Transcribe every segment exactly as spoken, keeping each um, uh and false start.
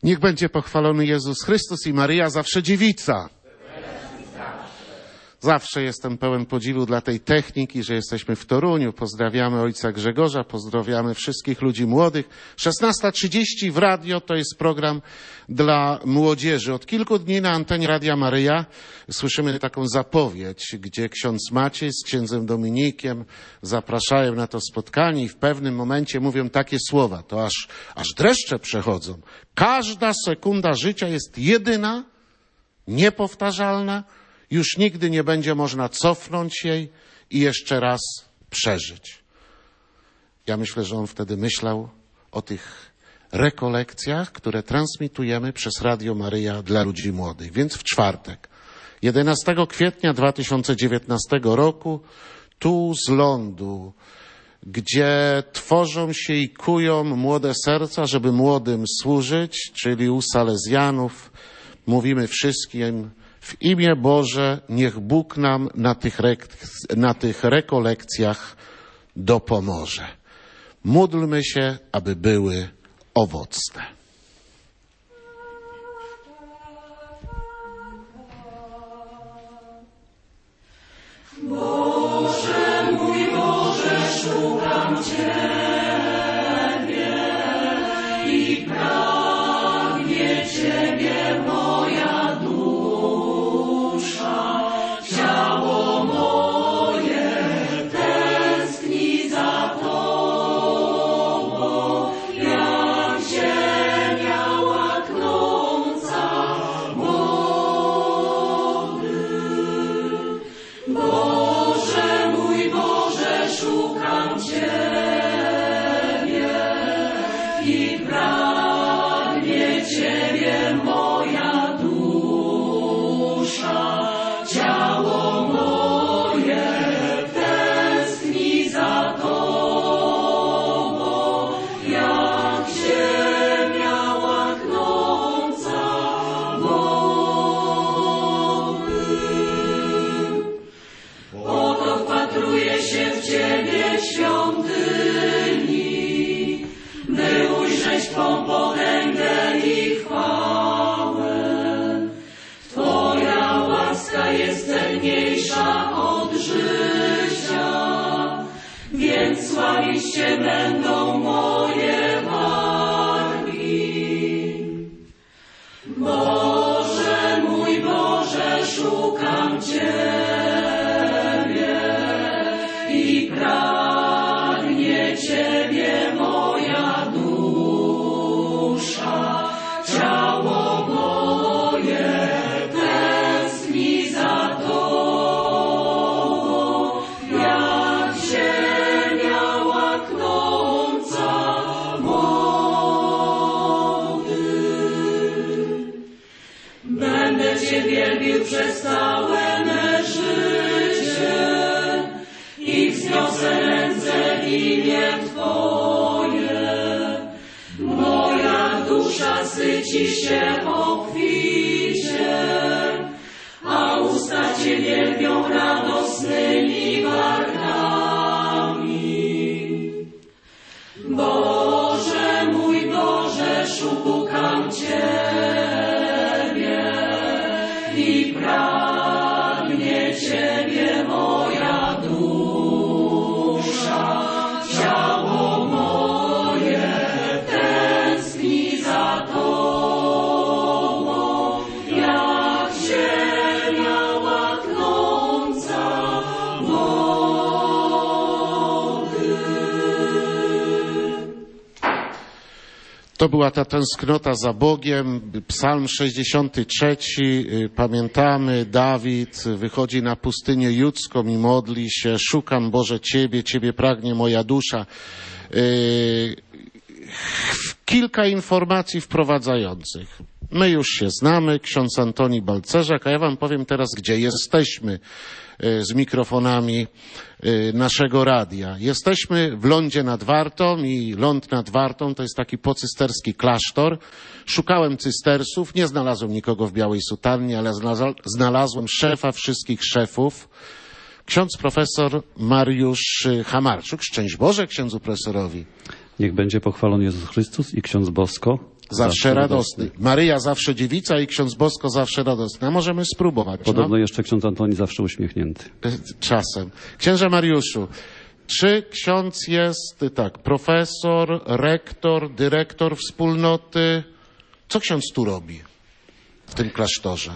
Niech będzie pochwalony Jezus Chrystus i Maryja zawsze dziewica. Zawsze jestem pełen podziwu dla tej techniki, że jesteśmy w Toruniu. Pozdrawiamy ojca Grzegorza, pozdrawiamy wszystkich ludzi młodych. szesnasta trzydzieści w radio to jest program dla młodzieży. Od kilku dni na antenie Radia Maryja słyszymy taką zapowiedź, gdzie ksiądz Maciej z księdzem Dominikiem zapraszają na to spotkanie i w pewnym momencie mówią takie słowa. To aż, aż dreszcze przechodzą. Każda sekunda życia jest jedyna, niepowtarzalna. Już nigdy nie będzie można cofnąć jej i jeszcze raz przeżyć. Ja myślę, że on wtedy myślał o tych rekolekcjach, które transmitujemy przez Radio Maryja dla ludzi młodych. Więc w czwartek, jedenastego kwietnia dwa tysiące dziewiętnastego roku, tu z lądu, gdzie tworzą się i kują młode serca, żeby młodym służyć, czyli u Salezjanów, mówimy wszystkim: w imię Boże, niech Bóg nam na tych, re- na tych rekolekcjach dopomoże. Módlmy się, aby były owocne. Boże mój, Boże, szukam Ciebie i pragnie Ciebie moja dusza. Ciało moje tęskni za Tobą, jak ziemia łaknąca wody. Boże mój, Boże, szukam Ciebie i pragnie Ciebie moja dusza. Ciało moje tęskni za Tobą, jak ziemia łaknąca wody. Oto wpatruję się w Ciebie, świątyni, by ujrzeć Twą potęgę i chwałę. Twoja łaska jest cenniejsza od życia, więc sławić Cię będą moje wargi. Boże mój, Boże, szukam Ciebie i pragnie Ciebie moja dusza. Ciało moje tęskni za Tobą, jak ziemia łaknąca wody. Będę Cię wielbił przez całe me życie i wzniosę ręce w imię Twoje. Moja dusza syci się obficie, a usta Cię wielbią radosnymi wargami. Boże mój, Boże, szukam Ciebie i pragnie Ciebie moja dusza. Ciało moje tęskni za Tobą, jak ziemia łaknąca wody. To była ta tęsknota za Bogiem, psalm sześćdziesiąty trzeci, pamiętamy, Dawid wychodzi na pustynię judzką i modli się: szukam, Boże, Ciebie, Ciebie pragnie moja dusza. Kilka informacji wprowadzających. My już się znamy, ksiądz Antoni Balcerzak, a ja wam powiem teraz, gdzie jesteśmy z mikrofonami naszego radia. Jesteśmy w Lądzie nad Wartą i Ląd nad Wartą to jest taki pocysterski klasztor. Szukałem cystersów, nie znalazłem nikogo w białej sutannie, ale znalazłem szefa wszystkich szefów, ksiądz profesor Mariusz Hamarczuk. Szczęść Boże księdzu profesorowi. Niech będzie pochwalony Jezus Chrystus i ksiądz Bosko. Zawsze radosny. Maryja zawsze dziewica i ksiądz Bosko zawsze radosny. A możemy spróbować. Podobno no? jeszcze ksiądz Antoni zawsze uśmiechnięty. Czasem. Księże Mariuszu, czy ksiądz jest, tak, profesor, rektor, dyrektor wspólnoty? Co ksiądz tu robi w tym klasztorze?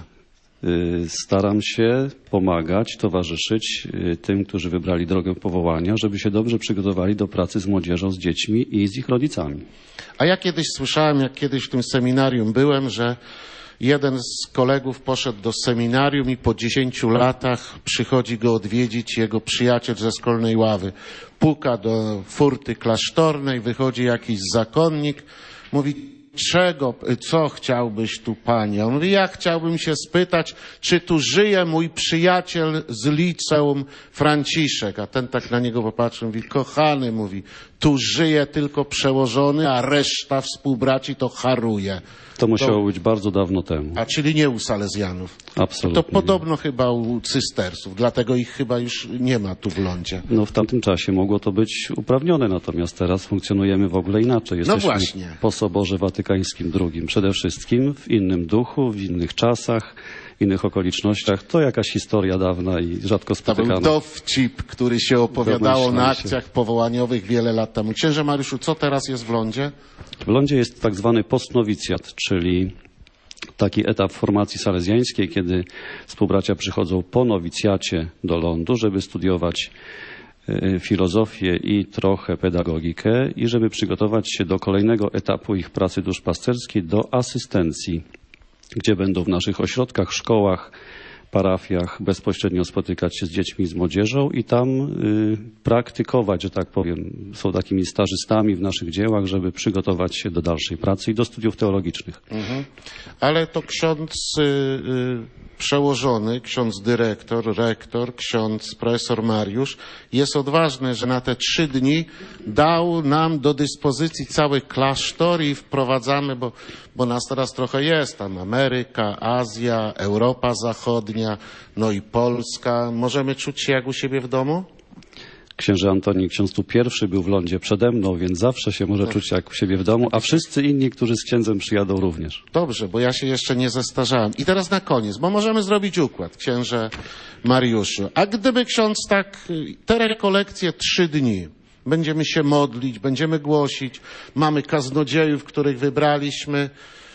Staram się pomagać, towarzyszyć tym, którzy wybrali drogę powołania, żeby się dobrze przygotowali do pracy z młodzieżą, z dziećmi i z ich rodzicami. A ja kiedyś słyszałem, jak kiedyś w tym seminarium byłem, że jeden z kolegów poszedł do seminarium i po dziesięciu latach przychodzi go odwiedzić jego przyjaciel ze szkolnej ławy. Puka do furty klasztornej, wychodzi jakiś zakonnik, mówi: czego, co chciałbyś tu, panie? On mówi: ja chciałbym się spytać, czy tu żyje mój przyjaciel z liceum Franciszek. A ten tak na niego popatrzył, mówi: kochany, mówi, tu żyje tylko przełożony, a reszta współbraci to haruje. To musiało to, być bardzo dawno temu. A czyli nie u Salezjanów. Absolutnie. To podobno chyba u cystersów, dlatego ich chyba już nie ma tu w lądzie. No w tamtym czasie mogło to być uprawnione, natomiast teraz funkcjonujemy w ogóle inaczej. Jesteśmy no właśnie. po Soborze Watykańskim drugim. Przede wszystkim w innym duchu, w innych czasach, w innych okolicznościach. To jakaś historia dawna i rzadko spotykana. To był dowcip, który się opowiadało na akcjach powołaniowych wiele lat temu. Księże Mariuszu, co teraz jest w lądzie? W lądzie jest tak zwany postnowicjat, czyli taki etap formacji salezjańskiej, kiedy współbracia przychodzą po nowicjacie do lądu, żeby studiować filozofię i trochę pedagogikę i żeby przygotować się do kolejnego etapu ich pracy duszpasterskiej, do asystencji, gdzie będą w naszych ośrodkach, szkołach, parafiach bezpośrednio spotykać się z dziećmi i z młodzieżą i tam y, praktykować, że tak powiem. Są takimi stażystami w naszych dziełach, żeby przygotować się do dalszej pracy i do studiów teologicznych. Mhm. Ale to ksiądz y, y, przełożony, ksiądz dyrektor, rektor, ksiądz profesor Mariusz jest odważny, że na te trzy dni dał nam do dyspozycji cały klasztor i wprowadzamy, bo, bo nas teraz trochę jest, tam Ameryka, Azja, Europa Zachodnia, no i Polska. Możemy czuć się jak u siebie w domu? Księże Antoni, ksiądz tu pierwszy był w lądzie przede mną, więc zawsze się może czuć jak u siebie w domu, a wszyscy inni, którzy z księdzem przyjadą również. Dobrze, bo ja się jeszcze nie zestarzałem. I teraz na koniec, bo możemy zrobić układ, księże Mariuszu. A gdyby ksiądz tak, te rekolekcje trzy dni, będziemy się modlić, będziemy głosić, mamy kaznodziejów, których wybraliśmy.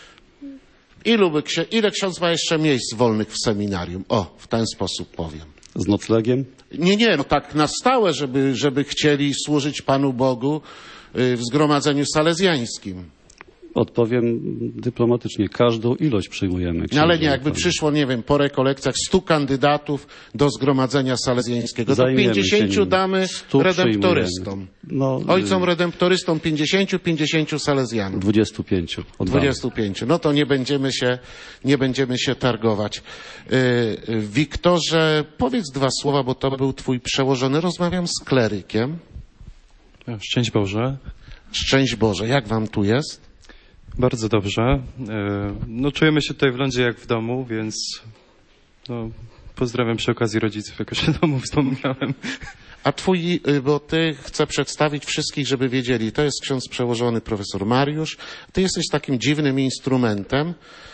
Ilu by, ile ksiądz ma jeszcze miejsc wolnych w seminarium? O, w ten sposób powiem. Z noclegiem? Nie, nie, no tak na stałe, żeby, żeby chcieli służyć Panu Bogu w zgromadzeniu salezjańskim. Odpowiem dyplomatycznie. Każdą ilość przyjmujemy. No ale nie, jakby przyszło, nie wiem, po rekolekcjach stu kandydatów do zgromadzenia salezjańskiego, to pięćdziesięciu damy redemptorystom. No, Ojcom redemptorystom pięćdziesięciu, pięćdziesięciu salezjanów. dwudziestu pięciu. dwudziestu pięciu. No to nie będziemy się, nie będziemy się targować. Yy, Wiktorze, powiedz dwa słowa, bo to był twój przełożony. Rozmawiam z klerykiem. Szczęść Boże. Szczęść Boże. Jak wam tu jest? Bardzo dobrze. No, czujemy się tutaj w lądzie jak w domu, więc no, pozdrawiam przy okazji rodziców, jak już o domu wspomniałem. A twój, bo ty chcę przedstawić wszystkich, żeby wiedzieli, to jest ksiądz przełożony profesor Mariusz. Ty jesteś takim dziwnym instrumentem.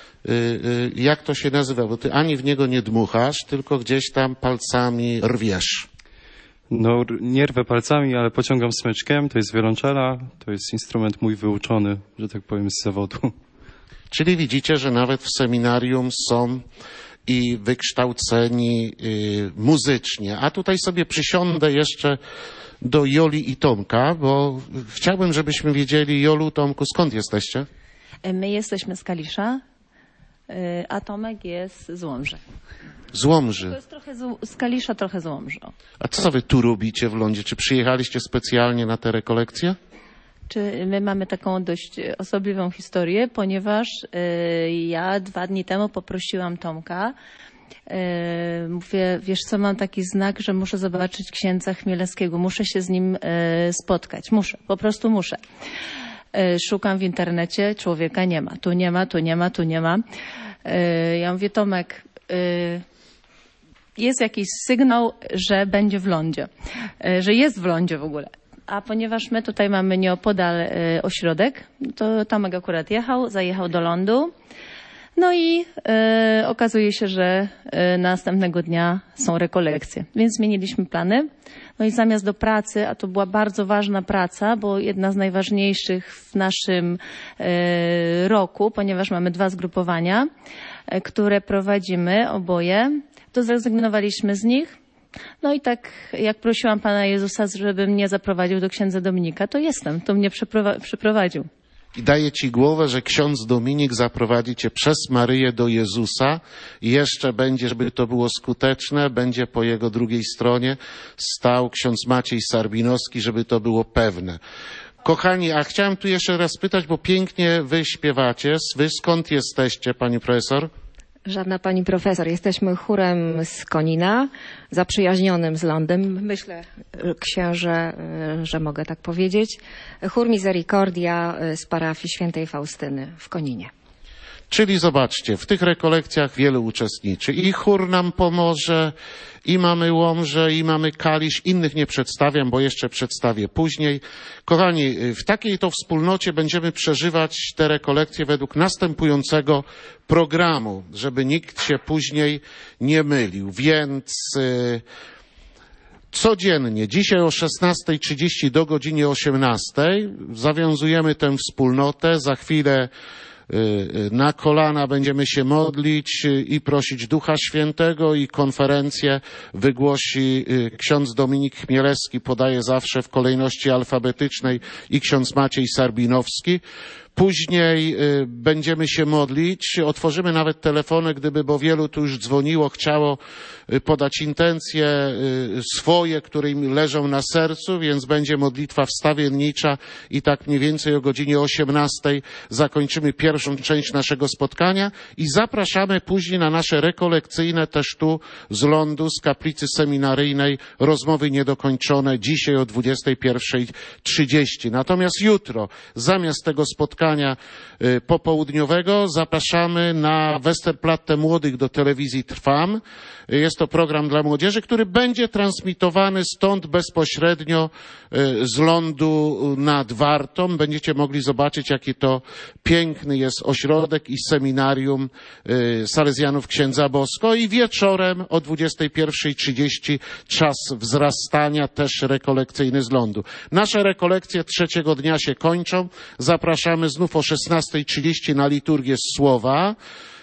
Jak to się nazywa? Bo ty ani w niego nie dmuchasz, tylko gdzieś tam palcami rwiesz. No, nie rwę palcami, ale pociągam smyczkiem. To jest wiolonczela, to jest instrument mój wyuczony, że tak powiem, z zawodu. Czyli widzicie, że nawet w seminarium są i wykształceni y, muzycznie. A tutaj sobie przysiądę jeszcze do Joli i Tomka, bo chciałbym, żebyśmy wiedzieli, Jolu, Tomku, skąd jesteście? My jesteśmy z Kalisza, a Tomek jest z Łomży. Z Łomży. To jest trochę z, z Kalisza, trochę z Łomży. A co wy tu robicie w lądzie? Czy przyjechaliście specjalnie na te rekolekcje? Czy my mamy taką dość osobliwą historię, ponieważ y, ja dwa dni temu poprosiłam Tomka, y, mówię, wiesz co, mam taki znak, że muszę zobaczyć księdza Chmielewskiego, muszę się z nim y, spotkać, muszę, po prostu muszę. Y, szukam w internecie, człowieka nie ma, tu nie ma, tu nie ma, tu nie ma. Y, ja mówię, Tomek, y, jest jakiś sygnał, że będzie w lądzie, y, że jest w lądzie w ogóle. a ponieważ my tutaj mamy nieopodal y, ośrodek, to Tomek akurat jechał, zajechał do lądu. No i y, okazuje się, że y, następnego dnia są rekolekcje, więc zmieniliśmy plany. No i zamiast do pracy, a to była bardzo ważna praca, bo jedna z najważniejszych w naszym y, roku, ponieważ mamy dwa zgrupowania, y, które prowadzimy oboje, to zrezygnowaliśmy z nich. No i tak jak prosiłam Pana Jezusa, żeby mnie zaprowadził do księdza Dominika, to jestem, to mnie przeprowa- przeprowadził. I daje ci głowę, że ksiądz Dominik zaprowadzi cię przez Maryję do Jezusa i jeszcze będzie, żeby to było skuteczne, będzie po jego drugiej stronie stał ksiądz Maciej Sarbinowski, żeby to było pewne. Kochani, a chciałem tu jeszcze raz pytać, bo pięknie wy śpiewacie. Wy skąd jesteście, pani profesor? Żadna pani profesor. Jesteśmy chórem z Konina, zaprzyjaźnionym z lądem. Myślę, księże, że mogę tak powiedzieć. Chór Misericordia z parafii świętej Faustyny w Koninie. Czyli zobaczcie, w tych rekolekcjach wielu uczestniczy. I chór nam pomoże, i mamy Łomżę, i mamy Kalisz. Innych nie przedstawiam, bo jeszcze przedstawię później. Kochani, w takiej to wspólnocie będziemy przeżywać te rekolekcje według następującego programu, żeby nikt się później nie mylił. Więc yy, codziennie, dzisiaj o szesnastej trzydzieści do godziny osiemnastej zawiązujemy tę wspólnotę. Za chwilę na kolana będziemy się modlić i prosić Ducha Świętego i konferencję wygłosi ksiądz Dominik Chmielewski, podaje zawsze w kolejności alfabetycznej, i ksiądz Maciej Sarbinowski. Później y, będziemy się modlić, otworzymy nawet telefony, gdyby, bo wielu tu już dzwoniło, chciało y, podać intencje y, swoje, które im leżą na sercu, więc będzie modlitwa wstawiennicza i tak mniej więcej o godzinie osiemnastej zakończymy pierwszą część naszego spotkania i zapraszamy później na nasze rekolekcyjne też tu z lądu, z kaplicy seminaryjnej, rozmowy niedokończone, dzisiaj o dwudziestej pierwszej trzydzieści. Natomiast jutro, zamiast tego spotkania popołudniowego, zapraszamy na Westerplatte Młodych do telewizji Trwam. Jest to program dla młodzieży, który będzie transmitowany stąd bezpośrednio z lądu nad Wartą. Będziecie mogli zobaczyć, jaki to piękny jest ośrodek i seminarium Salezjanów Księdza Bosko. I wieczorem o dwudziestej pierwszej trzydzieści czas wzrastania, też rekolekcyjny z lądu. Nasze rekolekcje trzeciego dnia się kończą. Zapraszamy znów o szesnastej trzydzieści na liturgię słowa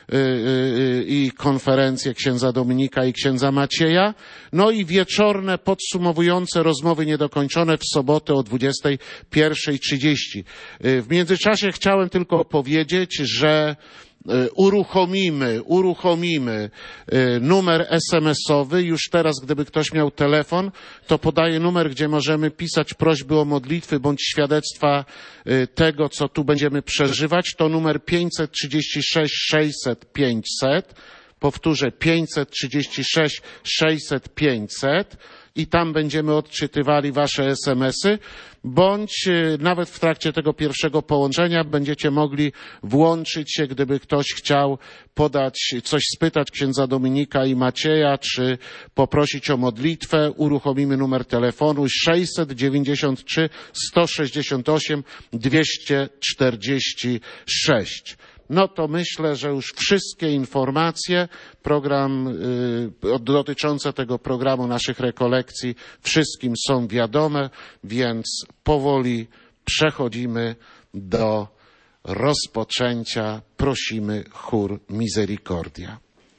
i konferencję księdza Dominika i księdza Macieja. No i wieczorne, podsumowujące rozmowy niedokończone w sobotę o dwudziestej pierwszej trzydzieści. W międzyczasie chciałem tylko powiedzieć, że uruchomimy, uruchomimy numer es em esowy. Już teraz, gdyby ktoś miał telefon, to podaję numer, gdzie możemy pisać prośby o modlitwy bądź świadectwa tego, co tu będziemy przeżywać. To numer pięćset trzydzieści sześć sześćset pięćset. Powtórzę, pięćset trzydzieści sześć sześćset pięćset. I tam będziemy odczytywali wasze es em esy, bądź nawet w trakcie tego pierwszego połączenia będziecie mogli włączyć się, gdyby ktoś chciał podać, coś spytać księdza Dominika i Macieja, czy poprosić o modlitwę. Uruchomimy numer telefonu sześćset dziewięćdziesiąt trzy sto sześćdziesiąt osiem dwieście czterdzieści sześć. No to myślę, że już wszystkie informacje, program y, dotyczące tego programu naszych rekolekcji wszystkim są wiadome, więc powoli przechodzimy do rozpoczęcia. Prosimy chór Misericordia.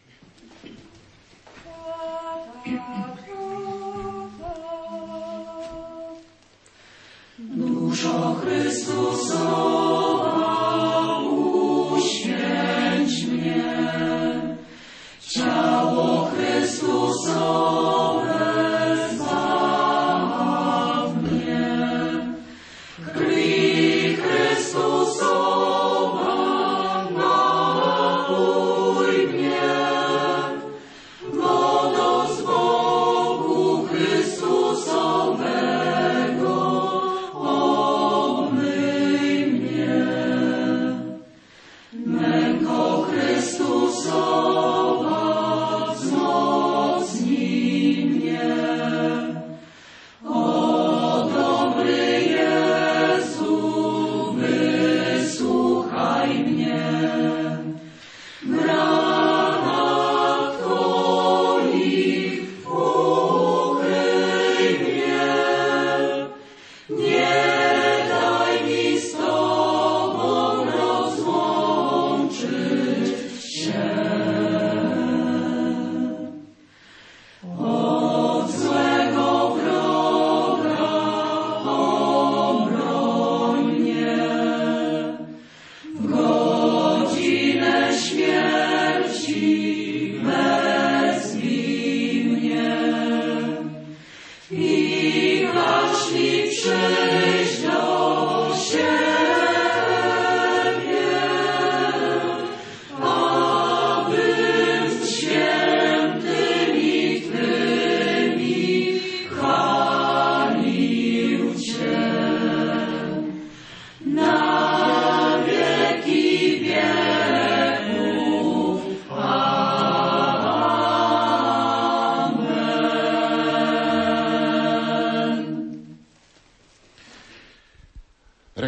Duszo Chrystusowa, uświęć mnie, ciało Chrystusowe, zbaw mnie, krwi Chrystusowa, napój mnie, wodą z boku Chrystusowego, omyj mnie.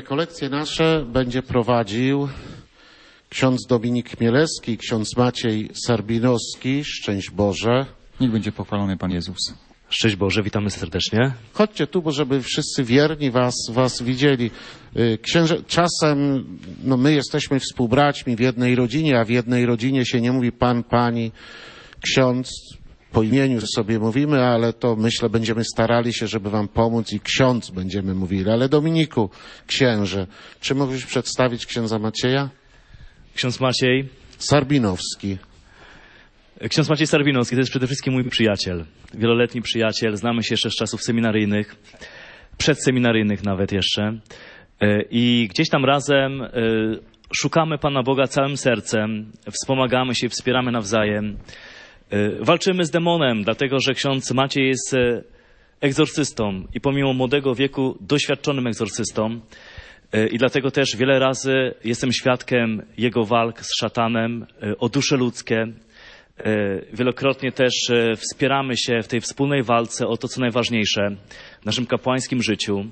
rekolekcje nasze będzie prowadził ksiądz Dominik Chmielewski, ksiądz Maciej Sarbinowski. Szczęść Boże. Niech będzie pochwalony Pan Jezus. Szczęść Boże, witamy serdecznie. Chodźcie tu, bo żeby wszyscy wierni was, was widzieli. Księże, czasem no my jesteśmy współbraćmi w jednej rodzinie, a w jednej rodzinie się nie mówi pan, pani, ksiądz. Po imieniu sobie mówimy, ale to myślę będziemy starali się, żeby wam pomóc i ksiądz będziemy mówili. Ale Dominiku, księże, czy mógłbyś przedstawić księdza Macieja? Ksiądz Maciej. Sarbinowski. Ksiądz Maciej Sarbinowski to jest przede wszystkim mój przyjaciel. Wieloletni przyjaciel. Znamy się jeszcze z czasów seminaryjnych. Przedseminaryjnych nawet jeszcze. I gdzieś tam razem szukamy Pana Boga całym sercem. Wspomagamy się, wspieramy nawzajem. Walczymy z demonem, dlatego że ksiądz Maciej jest egzorcystą i pomimo młodego wieku doświadczonym egzorcystą. I dlatego też wiele razy jestem świadkiem jego walk z szatanem o dusze ludzkie. Wielokrotnie też wspieramy się w tej wspólnej walce o to, co najważniejsze w naszym kapłańskim życiu.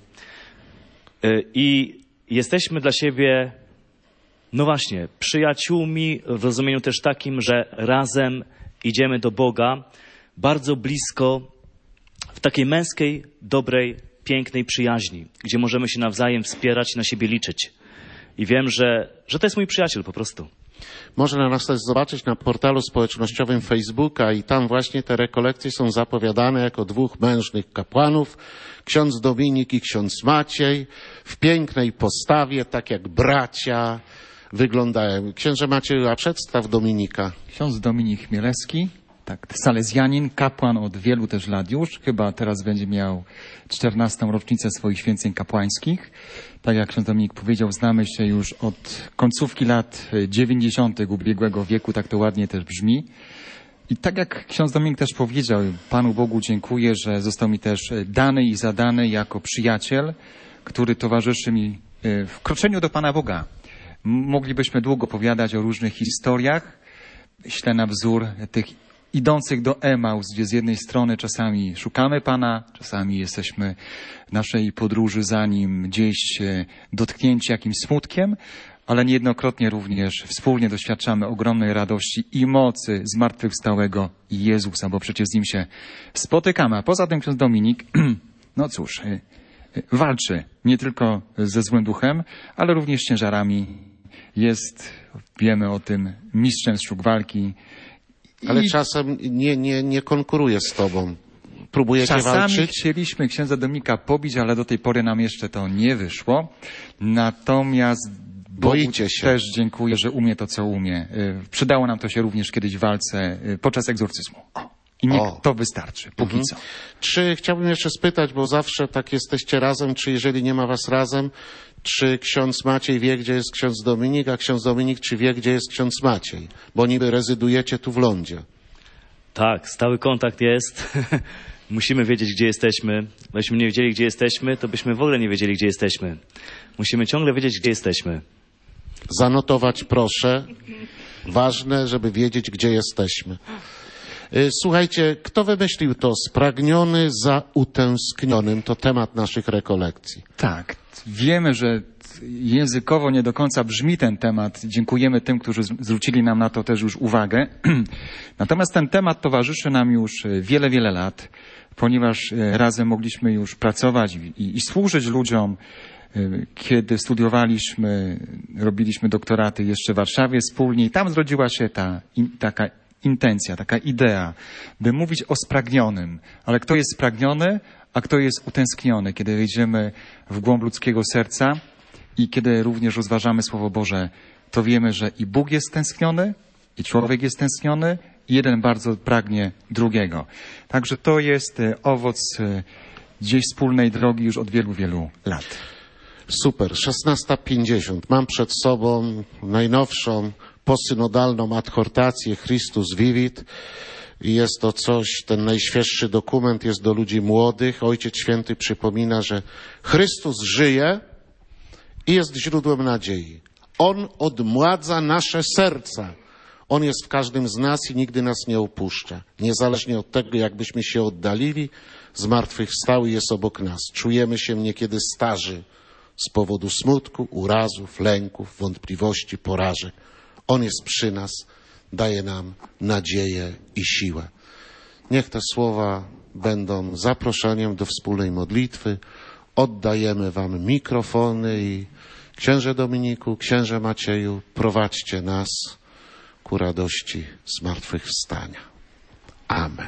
I jesteśmy dla siebie, no właśnie, przyjaciółmi w rozumieniu też takim, że razem idziemy do Boga bardzo blisko w takiej męskiej, dobrej, pięknej przyjaźni, gdzie możemy się nawzajem wspierać i na siebie liczyć. I wiem, że, że to jest mój przyjaciel po prostu. Można nas też zobaczyć na portalu społecznościowym Facebooka i tam właśnie te rekolekcje są zapowiadane jako dwóch mężnych kapłanów, ksiądz Dominik i ksiądz Maciej, w pięknej postawie, tak jak bracia wyglądają. Księże Macieju, a przedstaw Dominika. Ksiądz Dominik Chmielewski, tak, salezjanin, kapłan od wielu też lat już, chyba teraz będzie miał czternastą rocznicę swoich święceń kapłańskich. Tak jak ksiądz Dominik powiedział, znamy się już od końcówki lat dziewięćdziesiątych ubiegłego wieku, tak to ładnie też brzmi. I tak jak ksiądz Dominik też powiedział, Panu Bogu dziękuję, że został mi też dany i zadany jako przyjaciel, który towarzyszy mi w kroczeniu do Pana Boga. Moglibyśmy długo opowiadać o różnych historiach. Myślę na wzór tych idących do Emaus, gdzie z jednej strony czasami szukamy Pana, czasami jesteśmy w naszej podróży za Nim gdzieś dotknięci jakimś smutkiem, ale niejednokrotnie również wspólnie doświadczamy ogromnej radości i mocy zmartwychwstałego Jezusa, bo przecież z Nim się spotykamy. A poza tym ksiądz Dominik, no cóż, walczy nie tylko ze złym duchem, ale również z ciężarami. Jest, wiemy o tym, mistrzem sztuk walki. Ale I czasem nie, nie, nie konkuruje z tobą. Próbujecie czasami walczyć? chcieliśmy księdza Dominika pobić, ale do tej pory nam jeszcze to nie wyszło. Natomiast Boicie Bogu się. też dziękuję, że umie to, co umie. Przydało nam to się również kiedyś w walce podczas egzorcyzmu. O. I niech O. to wystarczy, póki Mhm. co. Czy chciałbym jeszcze spytać, bo zawsze tak jesteście razem, czy jeżeli nie ma was razem, czy ksiądz Maciej wie, gdzie jest ksiądz Dominik, a ksiądz Dominik czy wie, gdzie jest ksiądz Maciej? Bo niby rezydujecie tu w lądzie. Tak, stały kontakt jest. Musimy wiedzieć, gdzie jesteśmy. Gdybyśmy nie wiedzieli, gdzie jesteśmy, to byśmy w ogóle nie wiedzieli, gdzie jesteśmy. Musimy ciągle wiedzieć, gdzie jesteśmy. Zanotować proszę. Ważne, żeby wiedzieć, gdzie jesteśmy. Słuchajcie, kto wymyślił to? Spragniony za utęsknionym. To temat naszych rekolekcji. Tak, wiemy, że językowo nie do końca brzmi ten temat. Dziękujemy tym, którzy zwrócili nam na to też już uwagę. Natomiast ten temat towarzyszy nam już wiele, wiele lat, ponieważ razem mogliśmy już pracować i, i służyć ludziom. Kiedy studiowaliśmy, robiliśmy doktoraty jeszcze w Warszawie wspólnie i tam zrodziła się ta in, taka intencja, taka idea, by mówić o spragnionym. Ale kto jest spragniony, a kto jest utęskniony, kiedy wejdziemy w głąb ludzkiego serca i kiedy również rozważamy Słowo Boże, to wiemy, że i Bóg jest tęskniony, i człowiek jest tęskniony, i jeden bardzo pragnie drugiego. Także to jest owoc gdzieś wspólnej drogi już od wielu, wielu lat. Super, szesnasta pięćdziesiąt. Mam przed sobą najnowszą posynodalną adhortację Christus Vivit. I jest to coś, ten najświeższy dokument jest do ludzi młodych. Ojciec Święty przypomina, że Chrystus żyje i jest źródłem nadziei. On odmładza nasze serca. On jest w każdym z nas i nigdy nas nie opuszcza. Niezależnie od tego, jakbyśmy się oddalili, zmartwychwstały jest obok nas. Czujemy się niekiedy starzy, z powodu smutku, urazów, lęków, wątpliwości, porażek. On jest przy nas, daje nam nadzieję i siłę. Niech te słowa będą zaproszeniem do wspólnej modlitwy. Oddajemy wam mikrofony i księże Dominiku, księże Macieju, prowadźcie nas ku radości zmartwychwstania. Amen.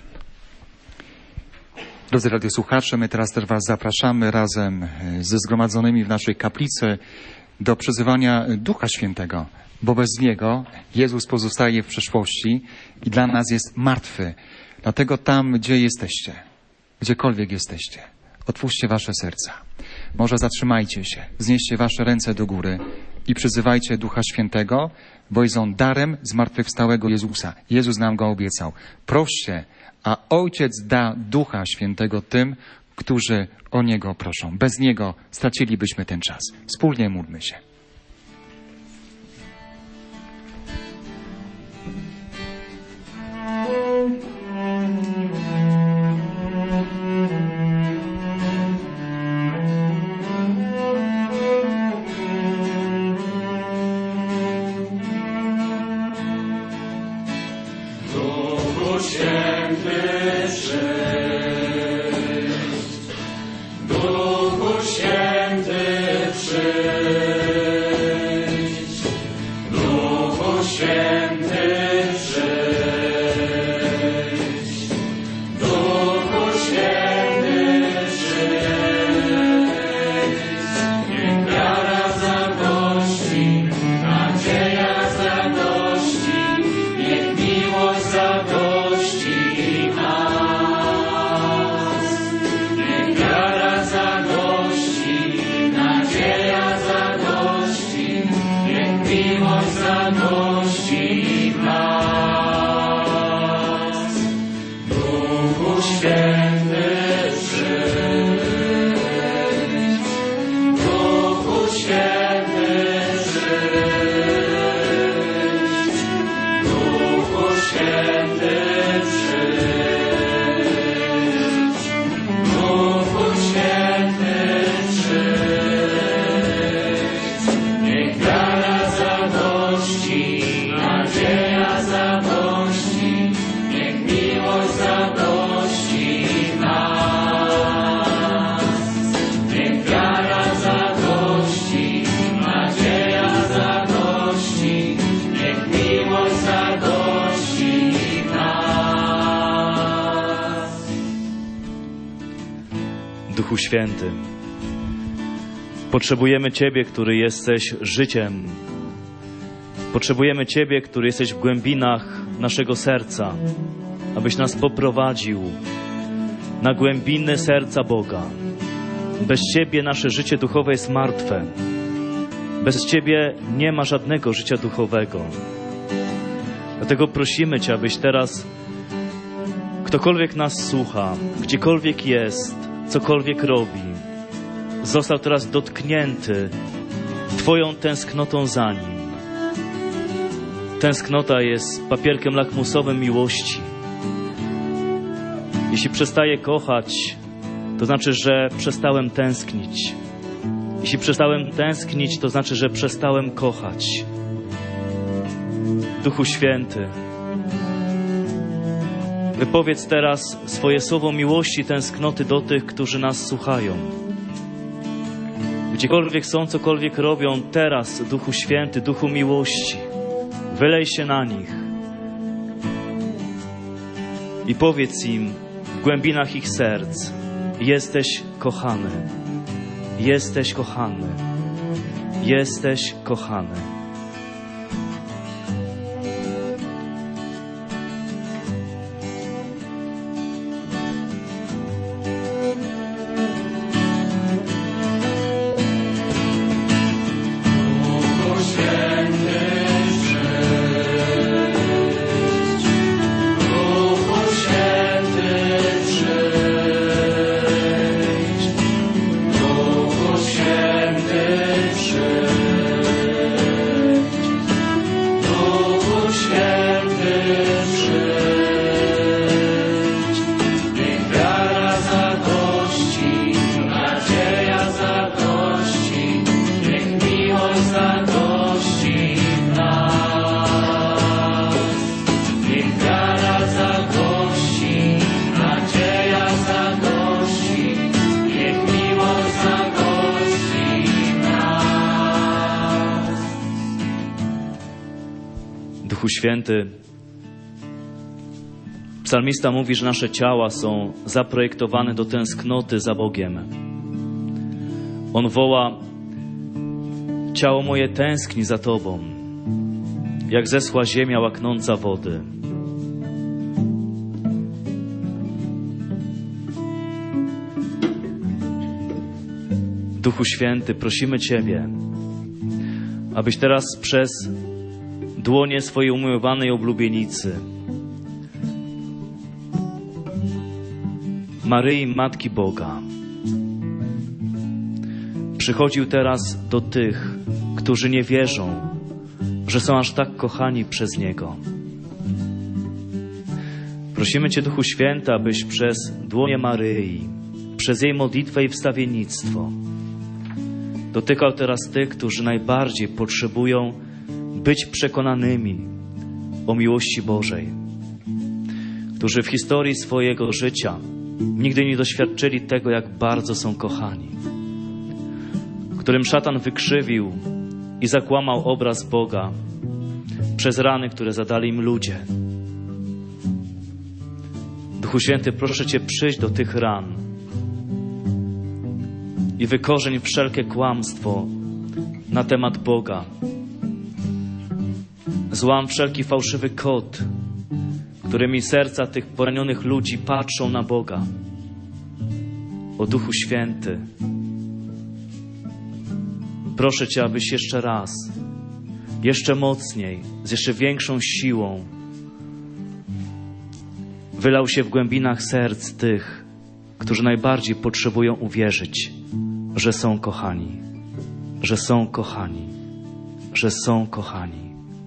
Drodzy radiosłuchacze, my teraz też was zapraszamy razem ze zgromadzonymi w naszej kaplicy do przyzywania Ducha Świętego, bo bez Niego Jezus pozostaje w przeszłości i dla nas jest martwy. Dlatego tam, gdzie jesteście, gdziekolwiek jesteście, otwórzcie wasze serca. Może zatrzymajcie się, wznieście wasze ręce do góry i przyzywajcie Ducha Świętego, bo jest On darem zmartwychwstałego Jezusa. Jezus nam Go obiecał. Proście, a Ojciec da Ducha Świętego tym, którzy o Niego proszą. Bez Niego stracilibyśmy ten czas. Wspólnie módlmy się. Duchu Święty, potrzebujemy Ciebie, który jesteś życiem. Potrzebujemy Ciebie, który jesteś w głębinach naszego serca, abyś nas poprowadził na głębiny serca Boga. Bez Ciebie nasze życie duchowe jest martwe. Bez Ciebie nie ma żadnego życia duchowego. Dlatego prosimy Cię, abyś teraz, ktokolwiek nas słucha, gdziekolwiek jest, cokolwiek robi, został teraz dotknięty Twoją tęsknotą za Nim. Tęsknota jest papierkiem lakmusowym miłości. Jeśli przestaję kochać, to znaczy, że przestałem tęsknić. Jeśli przestałem tęsknić, to znaczy, że przestałem kochać. Duchu Święty, wypowiedz teraz swoje słowo miłości, tęsknoty do tych, którzy nas słuchają. Gdziekolwiek są, cokolwiek robią, teraz, Duchu Święty, Duchu miłości, wylej się na nich i powiedz im w głębinach ich serc: jesteś kochany, jesteś kochany, jesteś kochany. Święty, przyjdź. Duchu Święty, psalmista mówi, że nasze ciała są zaprojektowane do tęsknoty za Bogiem. On woła: ciało moje tęskni za Tobą, jak zeschła ziemia łaknąca wody. Duchu Święty, prosimy Ciebie, abyś teraz przez dłonie swojej umiłowanej oblubienicy, Maryi, Matki Boga, przychodził teraz do tych, którzy nie wierzą, że są aż tak kochani przez Niego. Prosimy Cię, Duchu Święty, abyś przez dłonie Maryi, przez jej modlitwę i wstawiennictwo dotykał teraz tych, którzy najbardziej potrzebują być przekonanymi o miłości Bożej, którzy w historii swojego życia nigdy nie doświadczyli tego, jak bardzo są kochani, którym szatan wykrzywił i zakłamał obraz Boga przez rany, które zadali im ludzie. Duchu Święty, proszę Cię, przyjdź do tych ran i wykorzeń wszelkie kłamstwo na temat Boga. Złam wszelki fałszywy kod, którymi serca tych poranionych ludzi patrzą na Boga. O Duchu Święty, proszę Cię, abyś jeszcze raz, jeszcze mocniej, z jeszcze większą siłą wylał się w głębinach serc tych, którzy najbardziej potrzebują uwierzyć, że są kochani, że są kochani, że są kochani.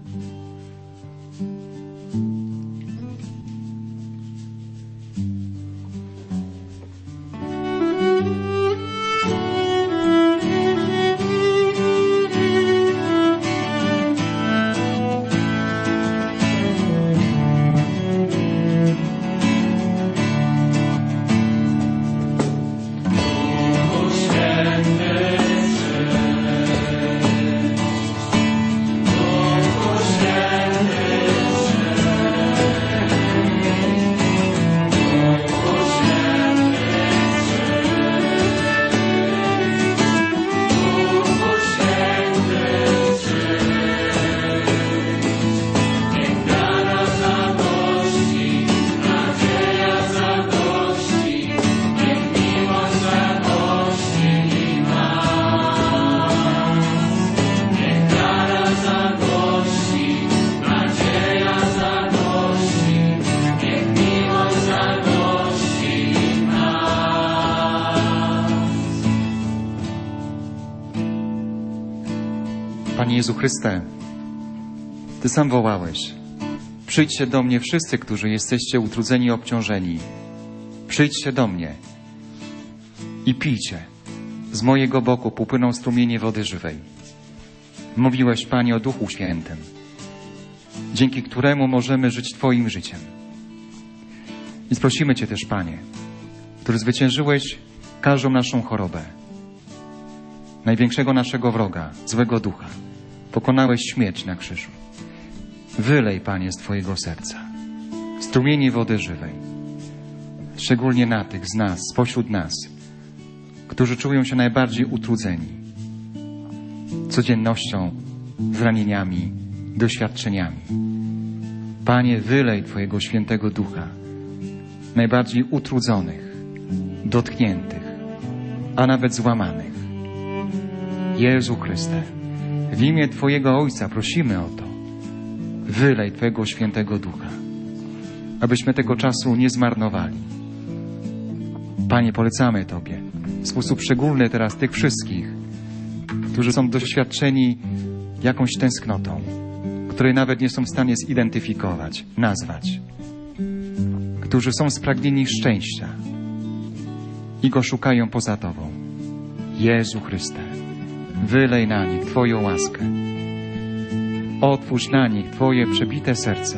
Panie Jezu Chryste, Ty sam wołałeś: przyjdźcie do mnie wszyscy, którzy jesteście utrudzeni i obciążeni. Przyjdźcie do mnie i pijcie. Z mojego boku popłyną strumienie wody żywej. Mówiłeś, Panie, o Duchu Świętym, dzięki któremu możemy żyć Twoim życiem. Więc prosimy Cię też, Panie, który zwyciężyłeś każdą naszą chorobę, największego naszego wroga, złego ducha. Pokonałeś śmierć na krzyżu. Wylej, Panie, z Twojego serca strumienie wody żywej, szczególnie na tych z nas, spośród nas, którzy czują się najbardziej utrudzeni codziennością, zranieniami, doświadczeniami. Panie, wylej Twojego świętego ducha najbardziej utrudzonych, dotkniętych, a nawet złamanych. Jezu Chryste, w imię Twojego Ojca prosimy o to. Wylej Twojego świętego ducha, abyśmy tego czasu nie zmarnowali. Panie, polecamy Tobie w sposób szczególny teraz tych wszystkich, którzy są doświadczeni jakąś tęsknotą, której nawet nie są w stanie zidentyfikować, nazwać, którzy są spragnieni szczęścia i go szukają poza Tobą. Jezu Chryste, wylej na nich Twoją łaskę. Otwórz na nich Twoje przebite serce.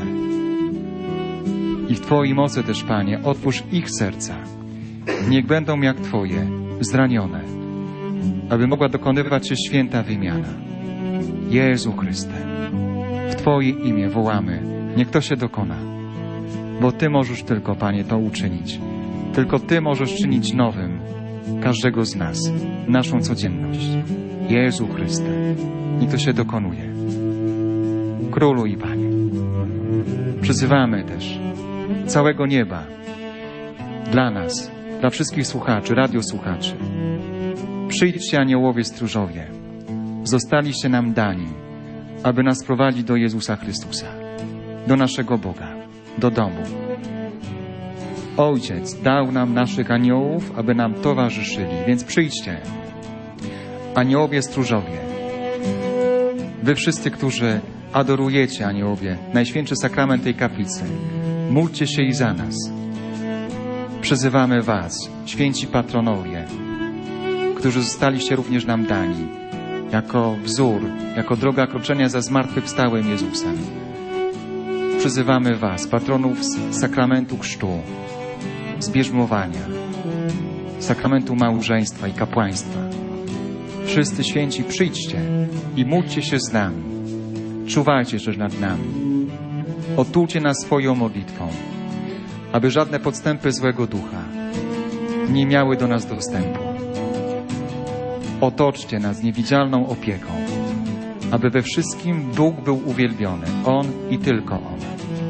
I w Twojej mocy też, Panie, otwórz ich serca. Niech będą jak Twoje, zranione, aby mogła dokonywać się święta wymiana. Jezu Chryste, w Twoje imię wołamy. Niech to się dokona. Bo Ty możesz tylko, Panie, to uczynić. Tylko Ty możesz czynić nowym każdego z nas, naszą codzienność. Jezu Chryste, niech to się dokonuje. Królu i Panie, przyzywamy też całego nieba dla nas, dla wszystkich słuchaczy, radiosłuchaczy. Przyjdźcie, aniołowie stróżowie. Zostaliście nam dani, aby nas prowadzić do Jezusa Chrystusa, do naszego Boga, do domu. Ojciec dał nam naszych aniołów, aby nam towarzyszyli, więc przyjdźcie, aniołowie stróżowie. Wy wszyscy, którzy adorujecie, aniołowie, Najświętszy Sakrament tej kaplicy, módlcie się i za nas. Przyzywamy was, święci patronowie, którzy zostaliście również nam dani, jako wzór, jako droga kroczenia za zmartwychwstałym Jezusem. Przyzywamy was, patronów z sakramentu chrztu, z bierzmowania, sakramentu małżeństwa i kapłaństwa. Wszyscy święci, przyjdźcie i módlcie się z nami. Czuwajcie też nad nami. Otulcie nas swoją modlitwą, aby żadne podstępy złego ducha nie miały do nas dostępu. Otoczcie nas niewidzialną opieką, aby we wszystkim Bóg był uwielbiony, On i tylko On.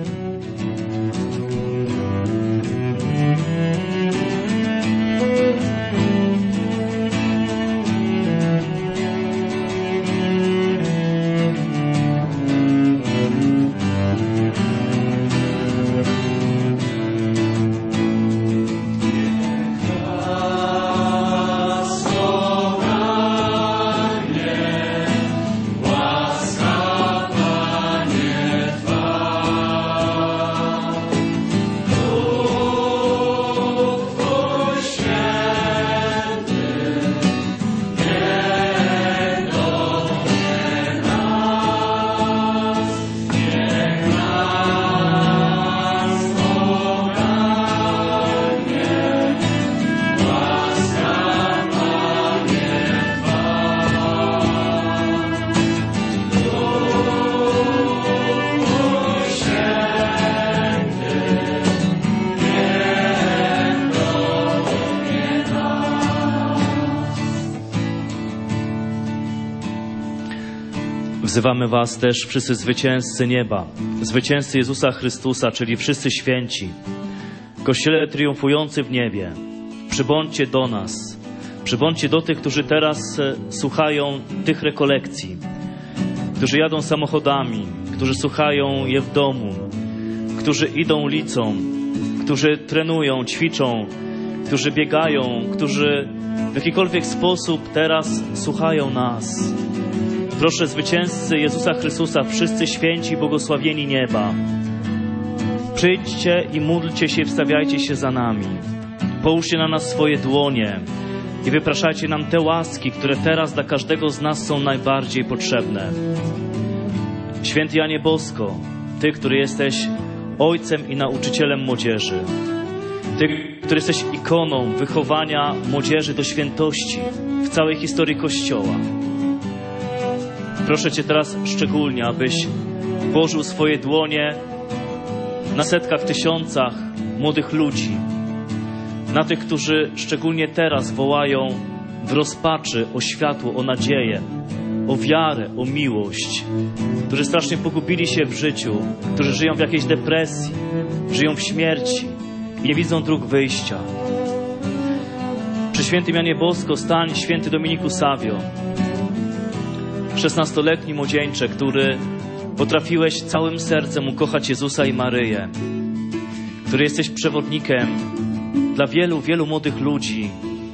Wzywamy was też wszyscy zwycięzcy nieba, zwycięzcy Jezusa Chrystusa, czyli wszyscy święci. Kościele triumfujący w niebie, przybądźcie do nas, przybądźcie do tych, którzy teraz słuchają tych rekolekcji, którzy jadą samochodami, którzy słuchają je w domu, którzy idą ulicą, którzy trenują, ćwiczą, którzy biegają, którzy w jakikolwiek sposób teraz słuchają nas. Proszę, zwycięzcy Jezusa Chrystusa, wszyscy święci i błogosławieni nieba, przyjdźcie i módlcie się, wstawiajcie się za nami. Połóżcie na nas swoje dłonie i wypraszajcie nam te łaski, które teraz dla każdego z nas są najbardziej potrzebne. Święty Janie Bosko, Ty, który jesteś ojcem i nauczycielem młodzieży, Ty, który jesteś ikoną wychowania młodzieży do świętości w całej historii Kościoła, proszę Cię teraz szczególnie, abyś położył swoje dłonie na setkach, tysiącach młodych ludzi, na tych, którzy szczególnie teraz wołają w rozpaczy o światło, o nadzieję, o wiarę, o miłość, którzy strasznie pogubili się w życiu, którzy żyją w jakiejś depresji, żyją w śmierci i nie widzą dróg wyjścia. Przy świętym Janie Bosko stań, święty Dominiku Savio, szesnastoletni młodzieńcze, który potrafiłeś całym sercem ukochać Jezusa i Maryję, który jesteś przewodnikiem dla wielu, wielu młodych ludzi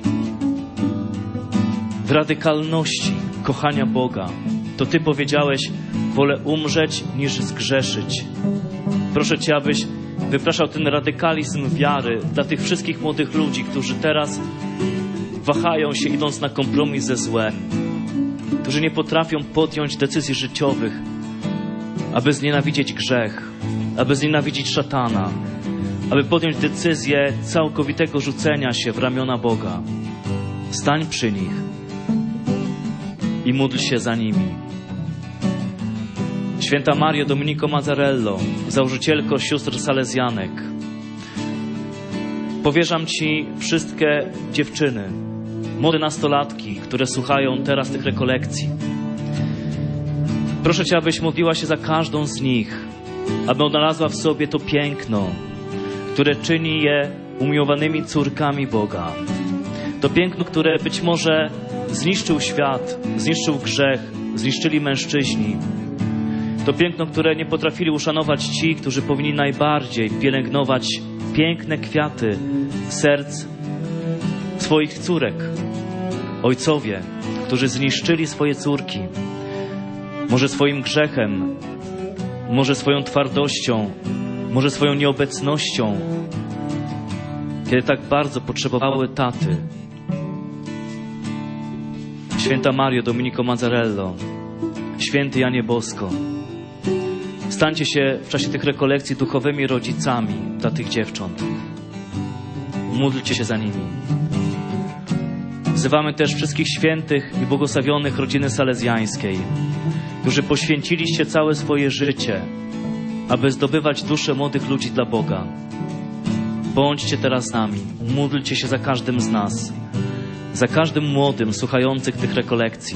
w radykalności kochania Boga. To Ty powiedziałeś: wolę umrzeć niż zgrzeszyć. Proszę Cię, abyś wypraszał ten radykalizm wiary dla tych wszystkich młodych ludzi, którzy teraz wahają się, idąc na kompromis ze złem, którzy nie potrafią podjąć decyzji życiowych, aby znienawidzieć grzech, aby znienawidzić szatana, aby podjąć decyzję całkowitego rzucenia się w ramiona Boga. Stań przy nich i módl się za nimi. Święta Mario Domenico Mazzarello, założycielko sióstr salezjanek, powierzam Ci wszystkie dziewczyny, młode nastolatki, które słuchają teraz tych rekolekcji. Proszę Cię, abyś modliła się za każdą z nich, aby odnalazła w sobie to piękno, które czyni je umiłowanymi córkami Boga. To piękno, które być może zniszczył świat, zniszczył grzech, zniszczyli mężczyźni. To piękno, które nie potrafili uszanować ci, którzy powinni najbardziej pielęgnować piękne kwiaty serc swoich córek. Ojcowie, którzy zniszczyli swoje córki. Może swoim grzechem, może swoją twardością, może swoją nieobecnością, kiedy tak bardzo potrzebowały taty. Święta Mario Domenico Mazzarello, święty Janie Bosko, stańcie się w czasie tych rekolekcji duchowymi rodzicami dla tych dziewcząt. Módlcie się za nimi. Wzywamy też wszystkich świętych i błogosławionych rodziny salezjańskiej, którzy poświęciliście całe swoje życie, aby zdobywać dusze młodych ludzi dla Boga. Bądźcie teraz z nami. Módlcie się za każdym z nas, za każdym młodym słuchających tych rekolekcji.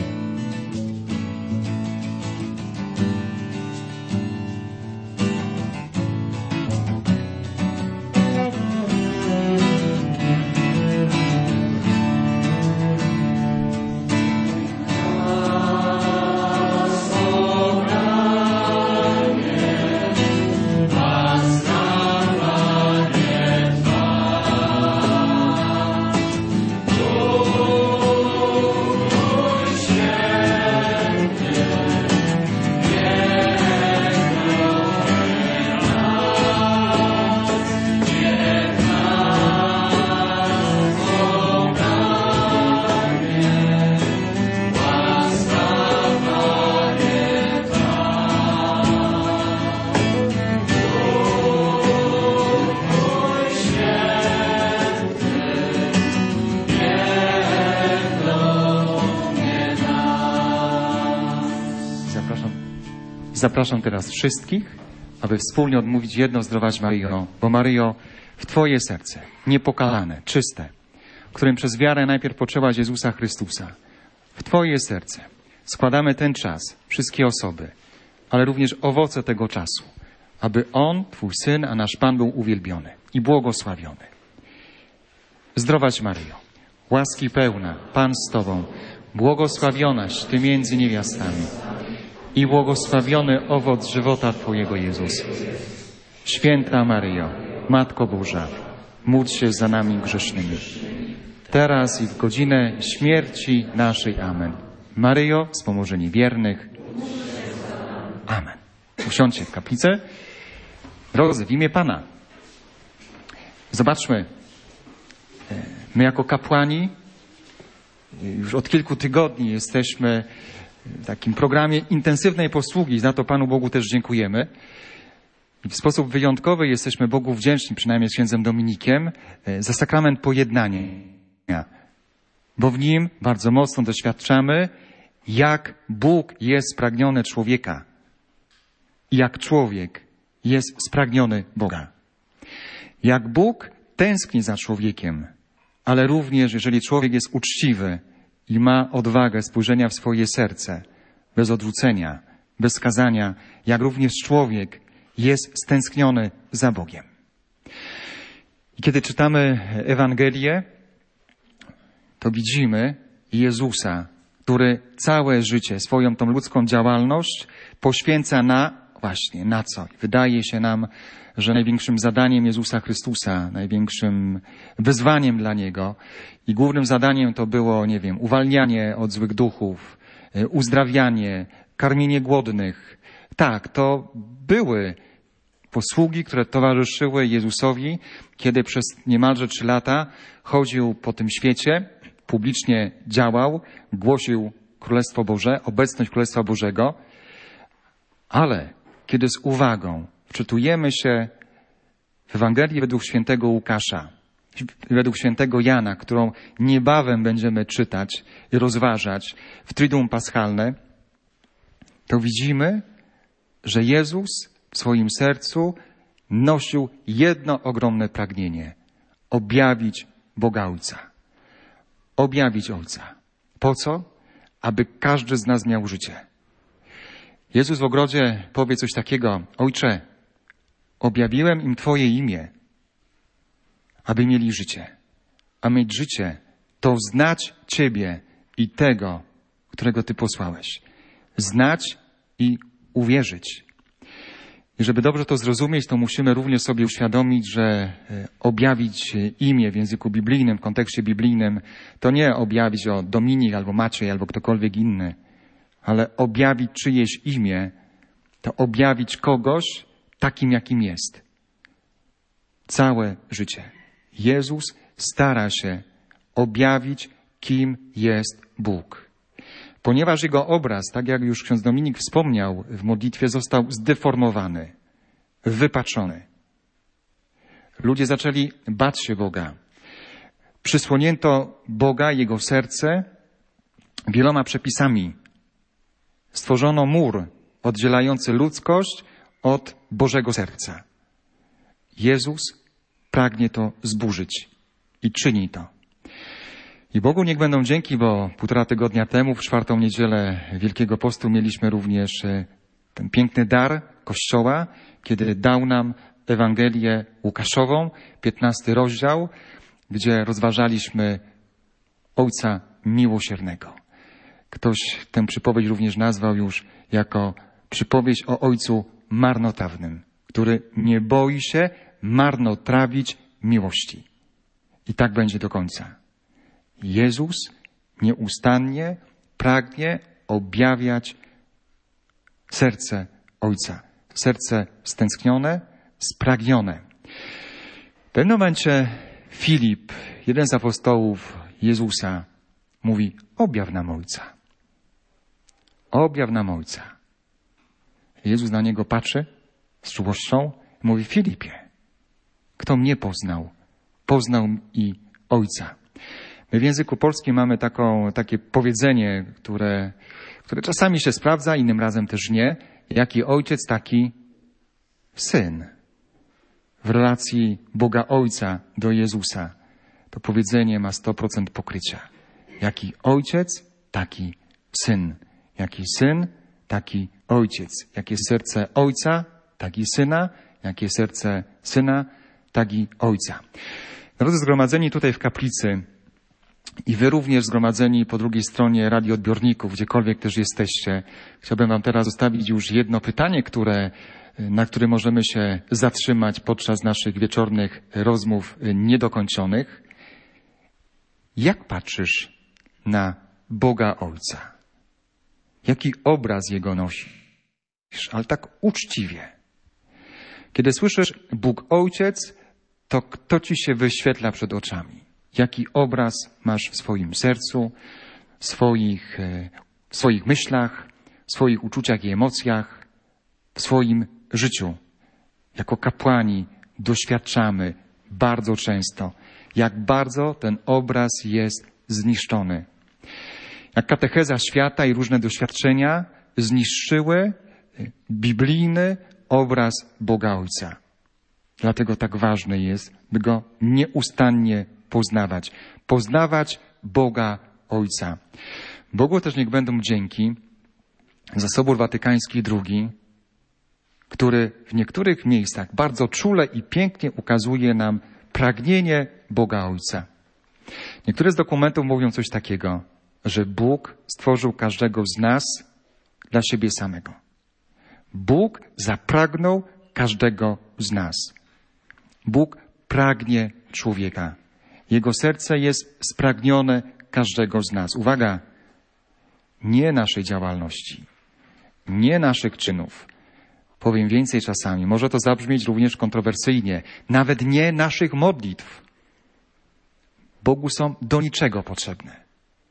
Zapraszam teraz wszystkich, aby wspólnie odmówić jedno zdrowaś Maryjo, bo Maryjo, w Twoje serce, niepokalane, czyste, w którym przez wiarę najpierw poczęłaś Jezusa Chrystusa, w Twoje serce składamy ten czas, wszystkie osoby, ale również owoce tego czasu, aby On, Twój Syn, a nasz Pan był uwielbiony i błogosławiony. Zdrowaś Maryjo, łaski pełna, Pan z Tobą, błogosławionaś Ty między niewiastami i błogosławiony owoc żywota Twojego Jezus. Święta Maryjo, Matko Boża, módl się za nami grzesznymi, teraz i w godzinę śmierci naszej. Amen. Maryjo, wspomożenie wiernych. Amen. Usiądźcie w kaplicy. Drodzy, w imię Pana. Zobaczmy, my jako kapłani już od kilku tygodni jesteśmy w takim programie intensywnej posługi. Za to Panu Bogu też dziękujemy. I w sposób wyjątkowy jesteśmy Bogu wdzięczni, przynajmniej z księdzem Dominikiem, za sakrament pojednania. Bo w nim bardzo mocno doświadczamy, jak Bóg jest spragniony człowieka. I jak człowiek jest spragniony Boga. Jak Bóg tęskni za człowiekiem, ale również jeżeli człowiek jest uczciwy i ma odwagę spojrzenia w swoje serce, bez odrzucenia, bez skazania, jak również człowiek jest stęskniony za Bogiem. I kiedy czytamy Ewangelię, to widzimy Jezusa, który całe życie, swoją tą ludzką działalność poświęca na, właśnie, na co? Wydaje się nam, że największym zadaniem Jezusa Chrystusa, największym wyzwaniem dla Niego i głównym zadaniem to było, nie wiem, uwalnianie od złych duchów, uzdrawianie, karmienie głodnych. Tak, to były posługi, które towarzyszyły Jezusowi, kiedy przez niemalże trzy lata chodził po tym świecie, publicznie działał, głosił Królestwo Boże, obecność Królestwa Bożego, ale kiedy z uwagą wczytujemy się w Ewangelii według świętego Łukasza, według świętego Jana, którą niebawem będziemy czytać i rozważać w Triduum Paschalne, to widzimy, że Jezus w swoim sercu nosił jedno ogromne pragnienie. Objawić Boga Ojca. Objawić Ojca. Po co? Aby każdy z nas miał życie. Jezus w ogrodzie powie coś takiego: Ojcze, objawiłem im Twoje imię, aby mieli życie. A mieć życie to znać Ciebie i tego, którego Ty posłałeś. Znać i uwierzyć. I żeby dobrze to zrozumieć, to musimy również sobie uświadomić, że objawić imię w języku biblijnym, w kontekście biblijnym, to nie objawić o Dominik albo Maciej albo ktokolwiek inny, ale objawić czyjeś imię, to objawić kogoś takim, jakim jest. Całe życie. Jezus stara się objawić, kim jest Bóg. Ponieważ jego obraz, tak jak już ksiądz Dominik wspomniał w modlitwie, został zdeformowany, wypaczony. Ludzie zaczęli bać się Boga. Przysłonięto Boga, jego serce wieloma przepisami. Stworzono mur oddzielający ludzkość od Bożego serca. Jezus pragnie to zburzyć i czyni to. I Bogu niech będą dzięki, bo półtora tygodnia temu, w czwartą niedzielę Wielkiego Postu, mieliśmy również ten piękny dar Kościoła, kiedy dał nam Ewangelię Łukaszową, piętnasty rozdział, gdzie rozważaliśmy Ojca Miłosiernego. Ktoś tę przypowieść również nazwał już jako przypowieść o Ojcu marnotrawnym, który nie boi się marnotrawić miłości. I tak będzie do końca. Jezus nieustannie pragnie objawiać serce Ojca. Serce stęsknione, spragnione. W pewnym momencie Filip, jeden z apostołów Jezusa, mówi: objaw nam Ojca. Objaw nam Ojca. Jezus na niego patrzy z czułością i mówi: Filipie, kto mnie poznał, poznał i Ojca. My w języku polskim mamy taką, takie powiedzenie, które, które czasami się sprawdza, innym razem też nie. Jaki ojciec, taki syn. W relacji Boga Ojca do Jezusa to powiedzenie ma sto procent pokrycia. Jaki ojciec, taki syn. Jaki syn, taki ojciec. Jakie serce ojca, taki syna. Jakie serce syna, taki ojca. Drodzy zgromadzeni tutaj w kaplicy, i wy również zgromadzeni po drugiej stronie radioodbiorników, gdziekolwiek też jesteście, chciałbym wam teraz zostawić już jedno pytanie, które, na które możemy się zatrzymać podczas naszych wieczornych rozmów niedokończonych. Jak patrzysz na Boga Ojca? Jaki obraz Jego nosisz? Ale tak uczciwie. Kiedy słyszysz Bóg Ojciec, to kto ci się wyświetla przed oczami? Jaki obraz masz w swoim sercu, w swoich, w swoich myślach, w swoich uczuciach i emocjach, w swoim życiu? Jako kapłani doświadczamy bardzo często, jak bardzo ten obraz jest zniszczony. Jak katecheza świata i różne doświadczenia zniszczyły biblijny obraz Boga Ojca. Dlatego tak ważne jest, by Go nieustannie poznawać. Poznawać Boga Ojca. Bogu też niech będą dzięki za Sobór Watykański drugi, który w niektórych miejscach bardzo czule i pięknie ukazuje nam pragnienie Boga Ojca. Niektóre z dokumentów mówią coś takiego, że Bóg stworzył każdego z nas dla siebie samego. Bóg zapragnął każdego z nas. Bóg pragnie człowieka. Jego serce jest spragnione każdego z nas. Uwaga, nie naszej działalności, nie naszych czynów. Powiem więcej czasami, może to zabrzmieć również kontrowersyjnie, nawet nie naszych modlitw. Bogu są do niczego potrzebne.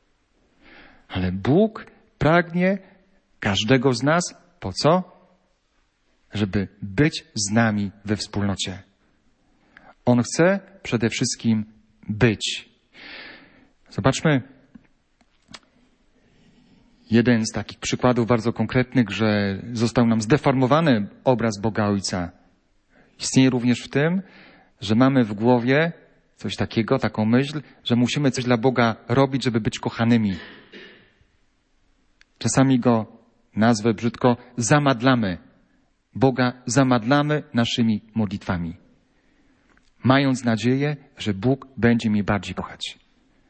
Ale Bóg pragnie każdego z nas, po co? Żeby być z nami we wspólnocie. On chce przede wszystkim być. Zobaczmy, jeden z takich przykładów bardzo konkretnych, że został nam zdeformowany obraz Boga Ojca, istnieje również w tym, że mamy w głowie coś takiego, taką myśl, że musimy coś dla Boga robić, żeby być kochanymi. Czasami Go, nazwę brzydko, zamadlamy. Boga zamadlamy naszymi modlitwami, mając nadzieję, że Bóg będzie mnie bardziej kochać.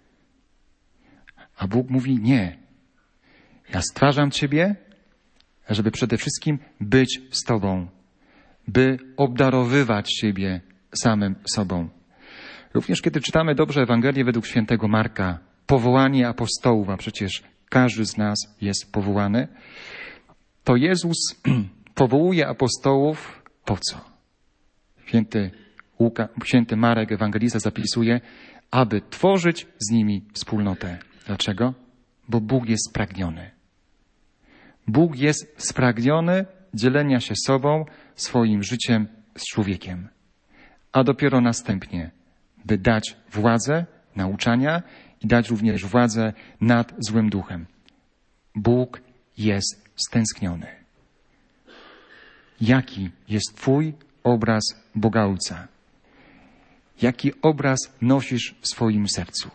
A Bóg mówi nie. Ja stwarzam Ciebie, żeby przede wszystkim być z Tobą, by obdarowywać siebie samym sobą. Również kiedy czytamy dobrze Ewangelię według świętego Marka, powołanie apostołów, a przecież każdy z nas jest powołany, to Jezus powołuje apostołów po co? Święty, Łuka, święty Marek, ewangelista, zapisuje, aby tworzyć z nimi wspólnotę. Dlaczego? Bo Bóg jest spragniony. Bóg jest spragniony dzielenia się sobą, swoim życiem z człowiekiem. A dopiero następnie, by dać władzę nauczania i dać również władzę nad złym duchem. Bóg jest stęskniony. Jaki jest Twój obraz Boga Ojca? Jaki obraz nosisz w swoim sercu?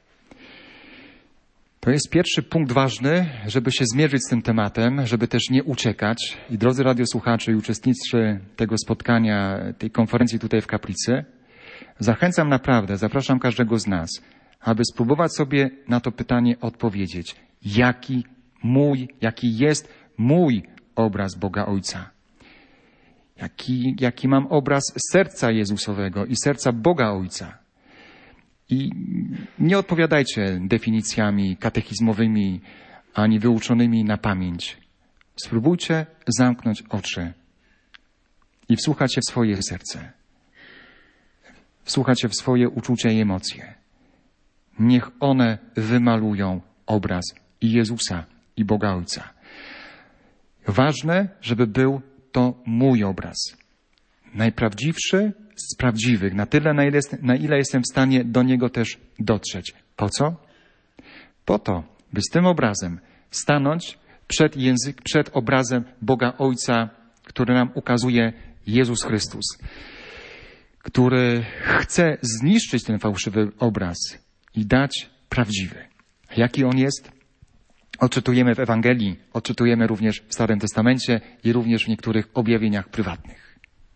To jest pierwszy punkt ważny, żeby się zmierzyć z tym tematem, żeby też nie uciekać. I drodzy radiosłuchacze i uczestnicy tego spotkania, tej konferencji tutaj w Kaplicy, zachęcam naprawdę, zapraszam każdego z nas, aby spróbować sobie na to pytanie odpowiedzieć. Jaki mój, jaki jest mój obraz Boga Ojca? Jaki, jaki mam obraz serca Jezusowego i serca Boga Ojca? I nie odpowiadajcie definicjami katechizmowymi ani wyuczonymi na pamięć. Spróbujcie zamknąć oczy i wsłuchać się w swoje serce. Wsłuchać się w swoje uczucia i emocje. Niech one wymalują obraz i Jezusa, i Boga Ojca. Ważne, żeby był to mój obraz. Najprawdziwszy z prawdziwych, na tyle, na ile, na ile jestem w stanie do niego też dotrzeć. Po co? Po to, by z tym obrazem stanąć przed, język, przed obrazem Boga Ojca, który nam ukazuje Jezus Chrystus, który chce zniszczyć ten fałszywy obraz i dać prawdziwy. Jaki on jest? Odczytujemy w Ewangelii, odczytujemy również w Starym Testamencie i również w niektórych objawieniach prywatnych.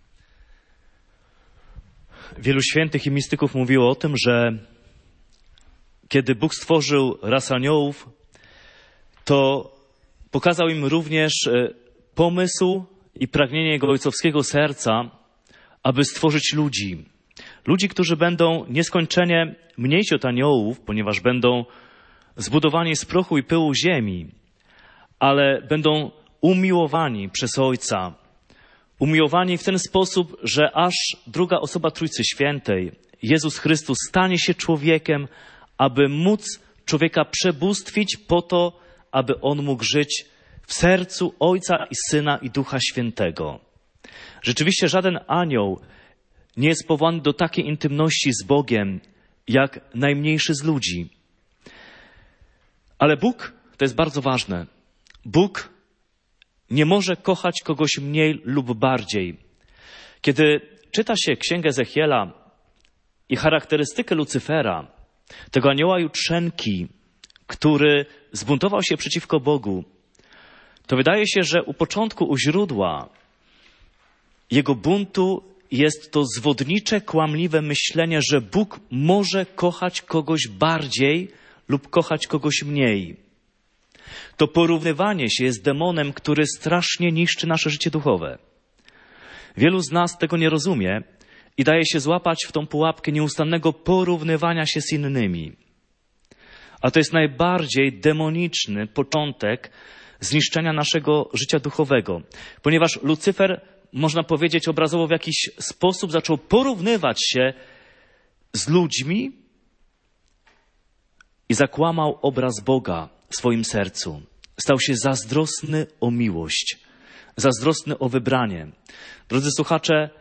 Wielu świętych i mistyków mówiło o tym, że kiedy Bóg stworzył rasę aniołów, to pokazał im również pomysł i pragnienie Jego ojcowskiego serca, aby stworzyć ludzi. Ludzi, którzy będą nieskończenie mniejsi od aniołów, ponieważ będą zbudowani z prochu i pyłu ziemi, ale będą umiłowani przez Ojca. Umiłowani w ten sposób, że aż druga osoba Trójcy Świętej, Jezus Chrystus, stanie się człowiekiem, aby móc człowieka przebóstwić po to, aby on mógł żyć w sercu Ojca i Syna i Ducha Świętego. Rzeczywiście żaden anioł nie jest powołany do takiej intymności z Bogiem, jak najmniejszy z ludzi. Ale Bóg, to jest bardzo ważne, Bóg nie może kochać kogoś mniej lub bardziej. Kiedy czyta się Księgę Ezechiela i charakterystykę Lucyfera, tego anioła jutrzenki, który zbuntował się przeciwko Bogu, to wydaje się, że u początku, u źródła jego buntu jest to zwodnicze, kłamliwe myślenie, że Bóg może kochać kogoś bardziej lub kochać kogoś mniej. To porównywanie się jest demonem, który strasznie niszczy nasze życie duchowe. Wielu z nas tego nie rozumie i daje się złapać w tą pułapkę nieustannego porównywania się z innymi. A to jest najbardziej demoniczny początek zniszczenia naszego życia duchowego, ponieważ Lucyfer, można powiedzieć obrazowo, w jakiś sposób zaczął porównywać się z ludźmi i zakłamał obraz Boga w swoim sercu. Stał się zazdrosny o miłość, zazdrosny o wybranie. Drodzy słuchacze,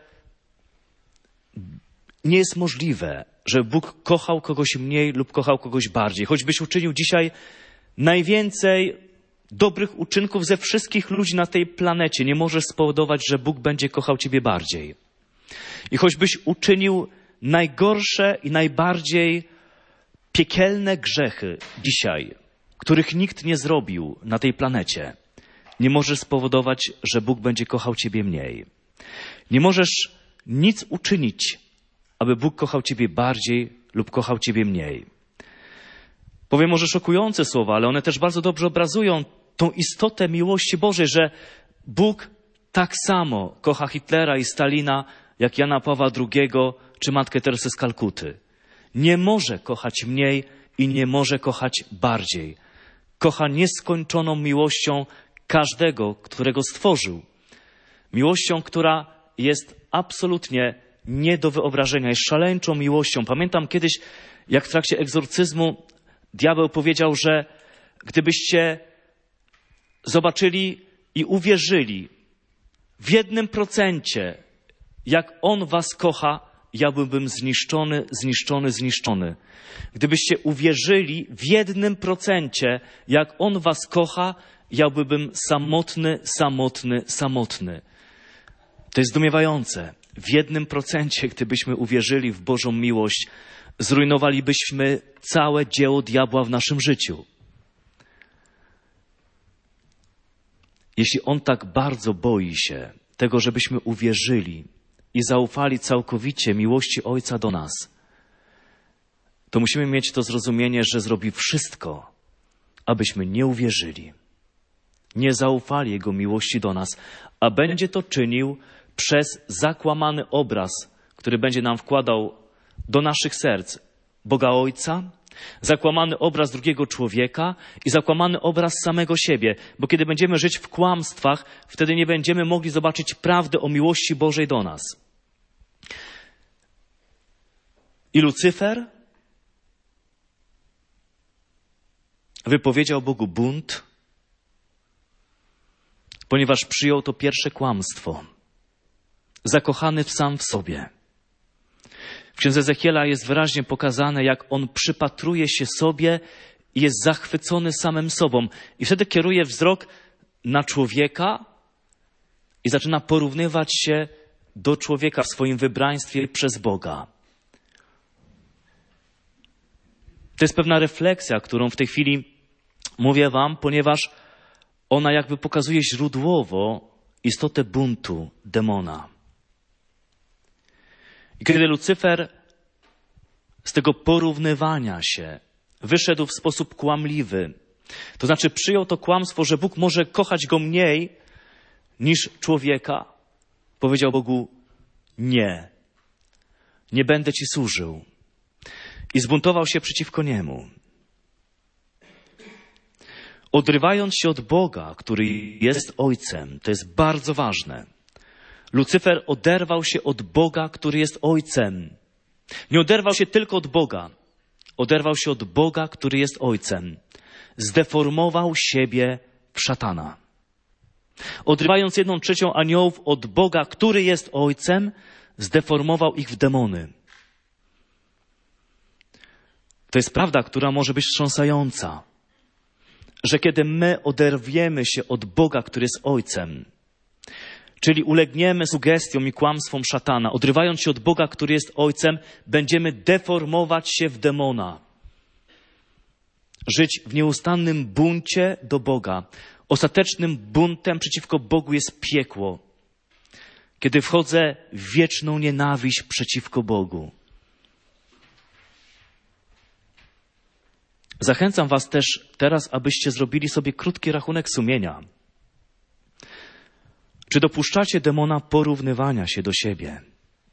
nie jest możliwe, że Bóg kochał kogoś mniej lub kochał kogoś bardziej. Choćbyś uczynił dzisiaj najwięcej dobrych uczynków ze wszystkich ludzi na tej planecie nie możesz spowodować, że Bóg będzie kochał ciebie bardziej. I choćbyś uczynił najgorsze i najbardziej piekielne grzechy dzisiaj, których nikt nie zrobił na tej planecie, nie możesz spowodować, że Bóg będzie kochał ciebie mniej. Nie możesz nic uczynić, aby Bóg kochał ciebie bardziej lub kochał ciebie mniej. Powiem może szokujące słowa, ale one też bardzo dobrze obrazują tą istotę miłości Bożej, że Bóg tak samo kocha Hitlera i Stalina, jak Jana Pawła drugiego czy Matkę Teresę z Kalkuty. Nie może kochać mniej i nie może kochać bardziej. Kocha nieskończoną miłością każdego, którego stworzył. Miłością, która jest absolutnie nie do wyobrażenia, jest szaleńczą miłością. Pamiętam kiedyś, jak w trakcie egzorcyzmu diabeł powiedział, że gdybyście zobaczyli i uwierzyli w jednym procencie, jak On was kocha, ja byłbym zniszczony, zniszczony, zniszczony. Gdybyście uwierzyli w jednym procencie, jak On was kocha, ja byłbym samotny, samotny, samotny. To jest zdumiewające. W jednym procencie, gdybyśmy uwierzyli w Bożą miłość, zrujnowalibyśmy całe dzieło diabła w naszym życiu. Jeśli On tak bardzo boi się tego, żebyśmy uwierzyli i zaufali całkowicie miłości Ojca do nas, to musimy mieć to zrozumienie, że zrobi wszystko, abyśmy nie uwierzyli, nie zaufali Jego miłości do nas, a będzie to czynił przez zakłamany obraz, który będzie nam wkładał do naszych serc Boga Ojca, zakłamany obraz drugiego człowieka i zakłamany obraz samego siebie. Bo kiedy będziemy żyć w kłamstwach, wtedy nie będziemy mogli zobaczyć prawdy o miłości Bożej do nas. I Lucyfer wypowiedział Bogu bunt, ponieważ przyjął to pierwsze kłamstwo. Zakochany w sam w sobie. W księdze Ezechiela jest wyraźnie pokazane, jak on przypatruje się sobie i jest zachwycony samym sobą. I wtedy kieruje wzrok na człowieka i zaczyna porównywać się do człowieka w swoim wybraństwie przez Boga. To jest pewna refleksja, którą w tej chwili mówię wam, ponieważ ona jakby pokazuje źródłowo istotę buntu demona. I kiedy Lucyfer z tego porównywania się wyszedł w sposób kłamliwy, to znaczy przyjął to kłamstwo, że Bóg może kochać go mniej niż człowieka, powiedział Bogu: nie, nie będę ci służył. I zbuntował się przeciwko niemu. Odrywając się od Boga, który jest Ojcem, to jest bardzo ważne. Lucyfer oderwał się od Boga, który jest Ojcem. Nie oderwał się tylko od Boga. Oderwał się od Boga, który jest Ojcem. Zdeformował siebie w szatana. Odrywając jedną trzecią aniołów od Boga, który jest Ojcem, zdeformował ich w demony. To jest prawda, która może być wstrząsająca. Że kiedy my oderwiemy się od Boga, który jest Ojcem, czyli ulegniemy sugestiom i kłamstwom szatana, odrywając się od Boga, który jest Ojcem, będziemy deformować się w demona. Żyć w nieustannym buncie do Boga. Ostatecznym buntem przeciwko Bogu jest piekło. Kiedy wchodzę w wieczną nienawiść przeciwko Bogu. Zachęcam was też teraz, abyście zrobili sobie krótki rachunek sumienia. Czy dopuszczacie demona porównywania się do siebie?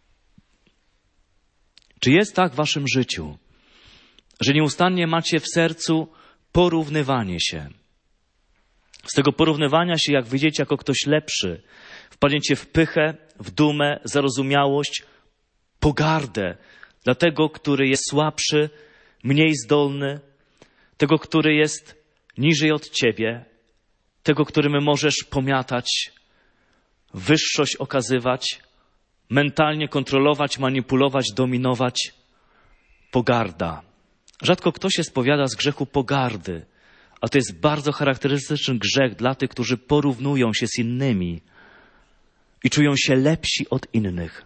Czy jest tak w waszym życiu, że nieustannie macie w sercu porównywanie się? Z tego porównywania się, jak wyjdziecie jako ktoś lepszy, wpadniecie w pychę, w dumę, zarozumiałość, pogardę dla tego, który jest słabszy, mniej zdolny, tego, który jest niżej od ciebie, tego, którym możesz pomiatać, wyższość okazywać, mentalnie kontrolować, manipulować, dominować. Pogarda. Rzadko kto się spowiada z grzechu pogardy, A to jest bardzo charakterystyczny grzech dla tych, którzy porównują się z innymi i czują się lepsi od innych.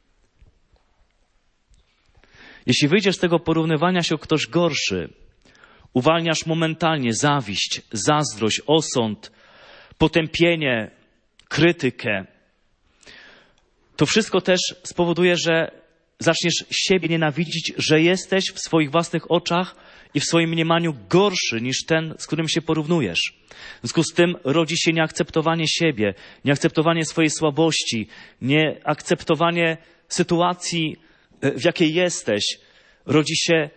Jeśli wyjdziesz z tego porównywania się o ktoś gorszy, uwalniasz momentalnie zawiść, zazdrość, osąd, potępienie, krytykę. To wszystko też spowoduje, że zaczniesz siebie nienawidzić, że jesteś w swoich własnych oczach i w swoim mniemaniu gorszy niż ten, z którym się porównujesz. W związku z tym rodzi się nieakceptowanie siebie, nieakceptowanie swojej słabości, nieakceptowanie sytuacji, w jakiej jesteś. Rodzi się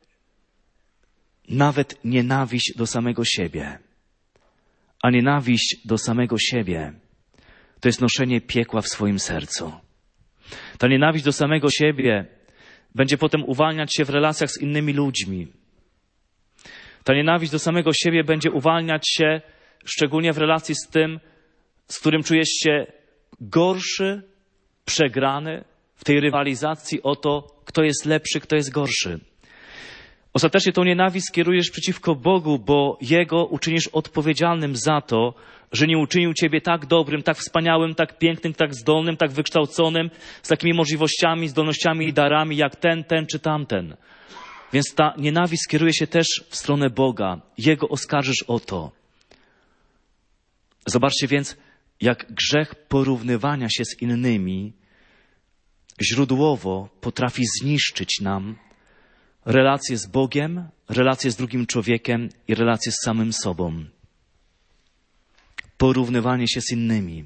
nawet nienawiść do samego siebie. A nienawiść do samego siebie to jest noszenie piekła w swoim sercu. Ta nienawiść do samego siebie będzie potem uwalniać się w relacjach z innymi ludźmi. Ta nienawiść do samego siebie będzie uwalniać się szczególnie w relacji z tym, z którym czujesz się gorszy, przegrany w tej rywalizacji o to, kto jest lepszy, kto jest gorszy. Ostatecznie tą nienawiść skierujesz przeciwko Bogu, bo Jego uczynisz odpowiedzialnym za to, że nie uczynił Ciebie tak dobrym, tak wspaniałym, tak pięknym, tak zdolnym, tak wykształconym, z takimi możliwościami, zdolnościami i darami jak ten, ten czy tamten. Więc ta nienawiść skieruje się też w stronę Boga. Jego oskarżysz o to. Zobaczcie więc, jak grzech porównywania się z innymi źródłowo potrafi zniszczyć nam relacje z Bogiem, relacje z drugim człowiekiem i relacje z samym sobą. Porównywanie się z innymi.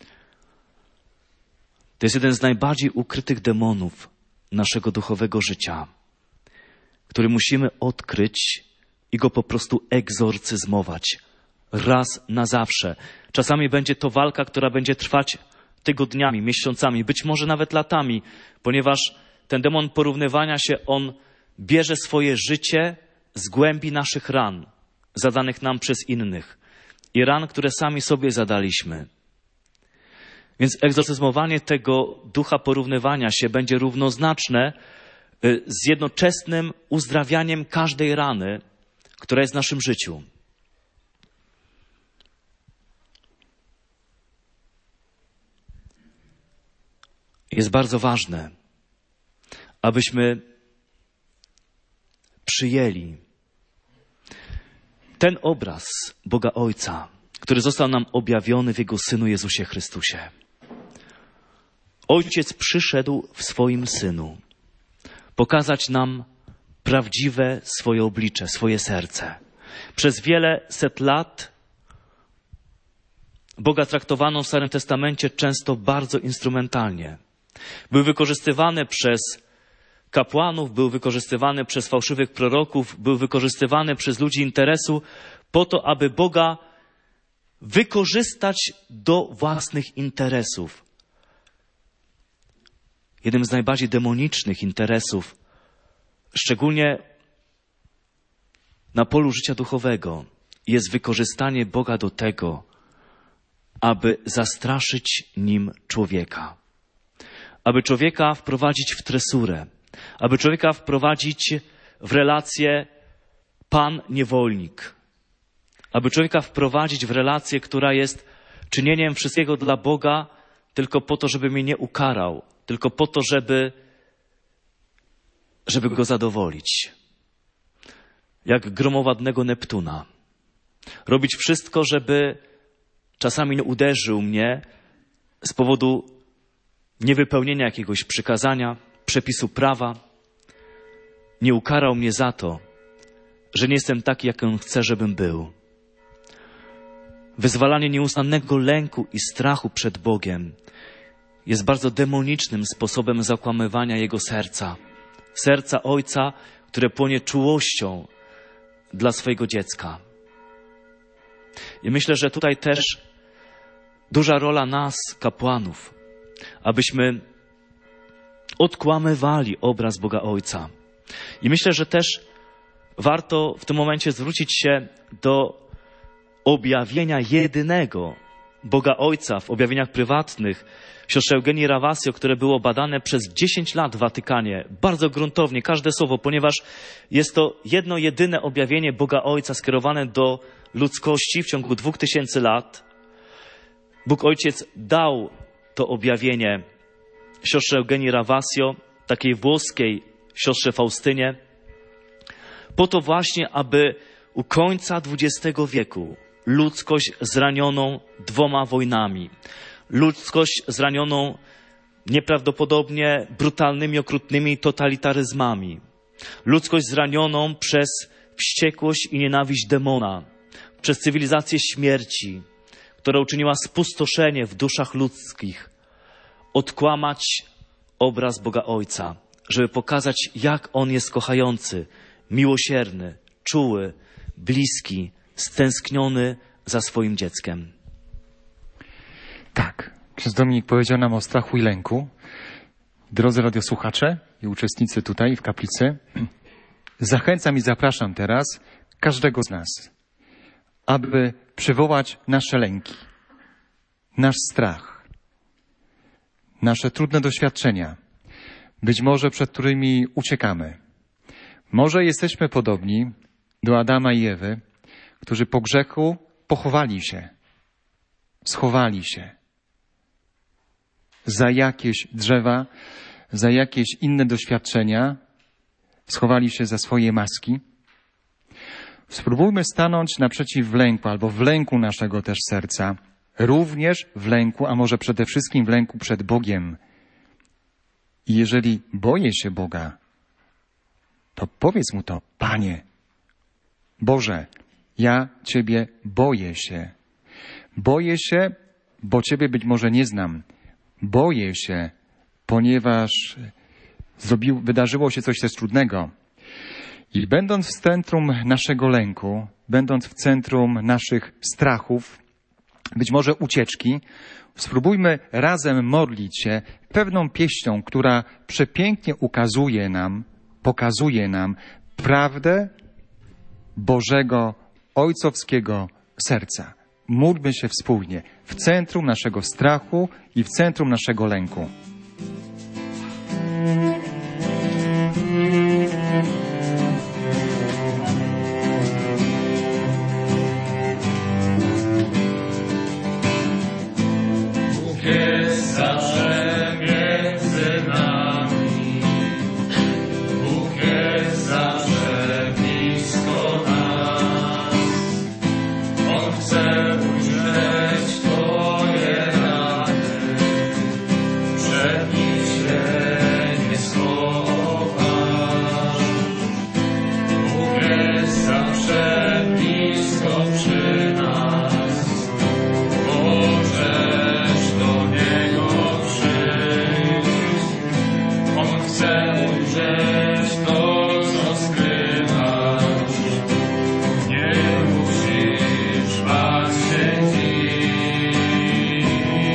To jest jeden z najbardziej ukrytych demonów naszego duchowego życia, który musimy odkryć i go po prostu egzorcyzmować. Raz na zawsze. Czasami będzie to walka, która będzie trwać tygodniami, miesiącami, być może nawet latami, ponieważ ten demon porównywania się, on bierze swoje życie z głębi naszych ran, zadanych nam przez innych i ran, które sami sobie zadaliśmy. Więc egzorcyzmowanie tego ducha porównywania się będzie równoznaczne z jednoczesnym uzdrawianiem każdej rany, która jest w naszym życiu. Jest bardzo ważne, abyśmy przyjęli ten obraz Boga Ojca, który został nam objawiony w Jego Synu Jezusie Chrystusie. Ojciec przyszedł w swoim Synu pokazać nam prawdziwe swoje oblicze, swoje serce. Przez wiele set lat Boga traktowano w Starym Testamencie często bardzo instrumentalnie. Był wykorzystywany przez kapłanów, był wykorzystywany przez fałszywych proroków, był wykorzystywany przez ludzi interesu po to, aby Boga wykorzystać do własnych interesów. Jednym z najbardziej demonicznych interesów, szczególnie na polu życia duchowego, jest wykorzystanie Boga do tego, aby zastraszyć nim człowieka. Aby człowieka wprowadzić w tresurę. Aby człowieka wprowadzić w relację pan-niewolnik. Aby człowieka wprowadzić w relację, która jest czynieniem wszystkiego dla Boga, tylko po to, żeby mnie nie ukarał. Tylko po to, żeby, żeby go zadowolić. Jak gromowadnego Neptuna. Robić wszystko, żeby czasami nie uderzył mnie z powodu niewypełnienia jakiegoś przykazania, przepisu prawa. Nie ukarał mnie za to, że nie jestem taki, jak on chce, żebym był. Wyzwalanie nieustannego lęku i strachu przed Bogiem jest bardzo demonicznym sposobem zakłamywania Jego serca. Serca Ojca, które płonie czułością dla swojego dziecka. I myślę, że tutaj też duża rola nas, kapłanów, abyśmy odkłamywali obraz Boga Ojca. I myślę, że też warto w tym momencie zwrócić się do objawienia jedynego Boga Ojca w objawieniach prywatnych siostrze Eugenii Ravasio, które było badane przez dziesięć lat w Watykanie, bardzo gruntownie, każde słowo, ponieważ jest to jedno, jedyne objawienie Boga Ojca skierowane do ludzkości w ciągu dwóch tysięcy lat. Bóg Ojciec dał to objawienie siostrze Eugenii Ravasio, takiej włoskiej siostrze Faustynie, po to właśnie, aby u końca dwudziestego wieku ludzkość zranioną dwoma wojnami, ludzkość zranioną nieprawdopodobnie brutalnymi, okrutnymi totalitaryzmami, ludzkość zranioną przez wściekłość i nienawiść demona, przez cywilizację śmierci, która uczyniła spustoszenie w duszach ludzkich, odkłamać obraz Boga Ojca, żeby pokazać, jak On jest kochający, miłosierny, czuły, bliski, stęskniony za swoim dzieckiem. Tak, ksiądz Dominik powiedział nam o strachu i lęku. Drodzy radiosłuchacze i uczestnicy tutaj w kaplicy, zachęcam i zapraszam teraz każdego z nas, aby przywołać nasze lęki, nasz strach, nasze trudne doświadczenia, być może przed którymi uciekamy. Może jesteśmy podobni do Adama i Ewy, którzy po grzechu pochowali się, schowali się za jakieś drzewa, za jakieś inne doświadczenia, schowali się za swoje maski. Spróbujmy stanąć naprzeciw lęku albo w lęku naszego też serca, również w lęku, a może przede wszystkim w lęku przed Bogiem. I jeżeli boję się Boga, to powiedz Mu to: Panie, Boże, ja Ciebie boję się. Boję się, bo Ciebie być może nie znam. Boję się, ponieważ zrobił, wydarzyło się coś też trudnego. I będąc w centrum naszego lęku, będąc w centrum naszych strachów, być może ucieczki, spróbujmy razem modlić się pewną pieśnią, która przepięknie ukazuje nam, pokazuje nam prawdę Bożego, ojcowskiego serca. Módlmy się wspólnie w centrum naszego strachu i w centrum naszego lęku. Bóg jest zawsze między nami. Bóg jest zawsze blisko nas. On chce ujrzeć Twoje rany, przed nim się nie schowasz. Bóg jest zawsze blisko przy nas. Możesz do Niego przyjść. On chce ujrzeć to, co skrywasz. Nie musisz bać się dziś.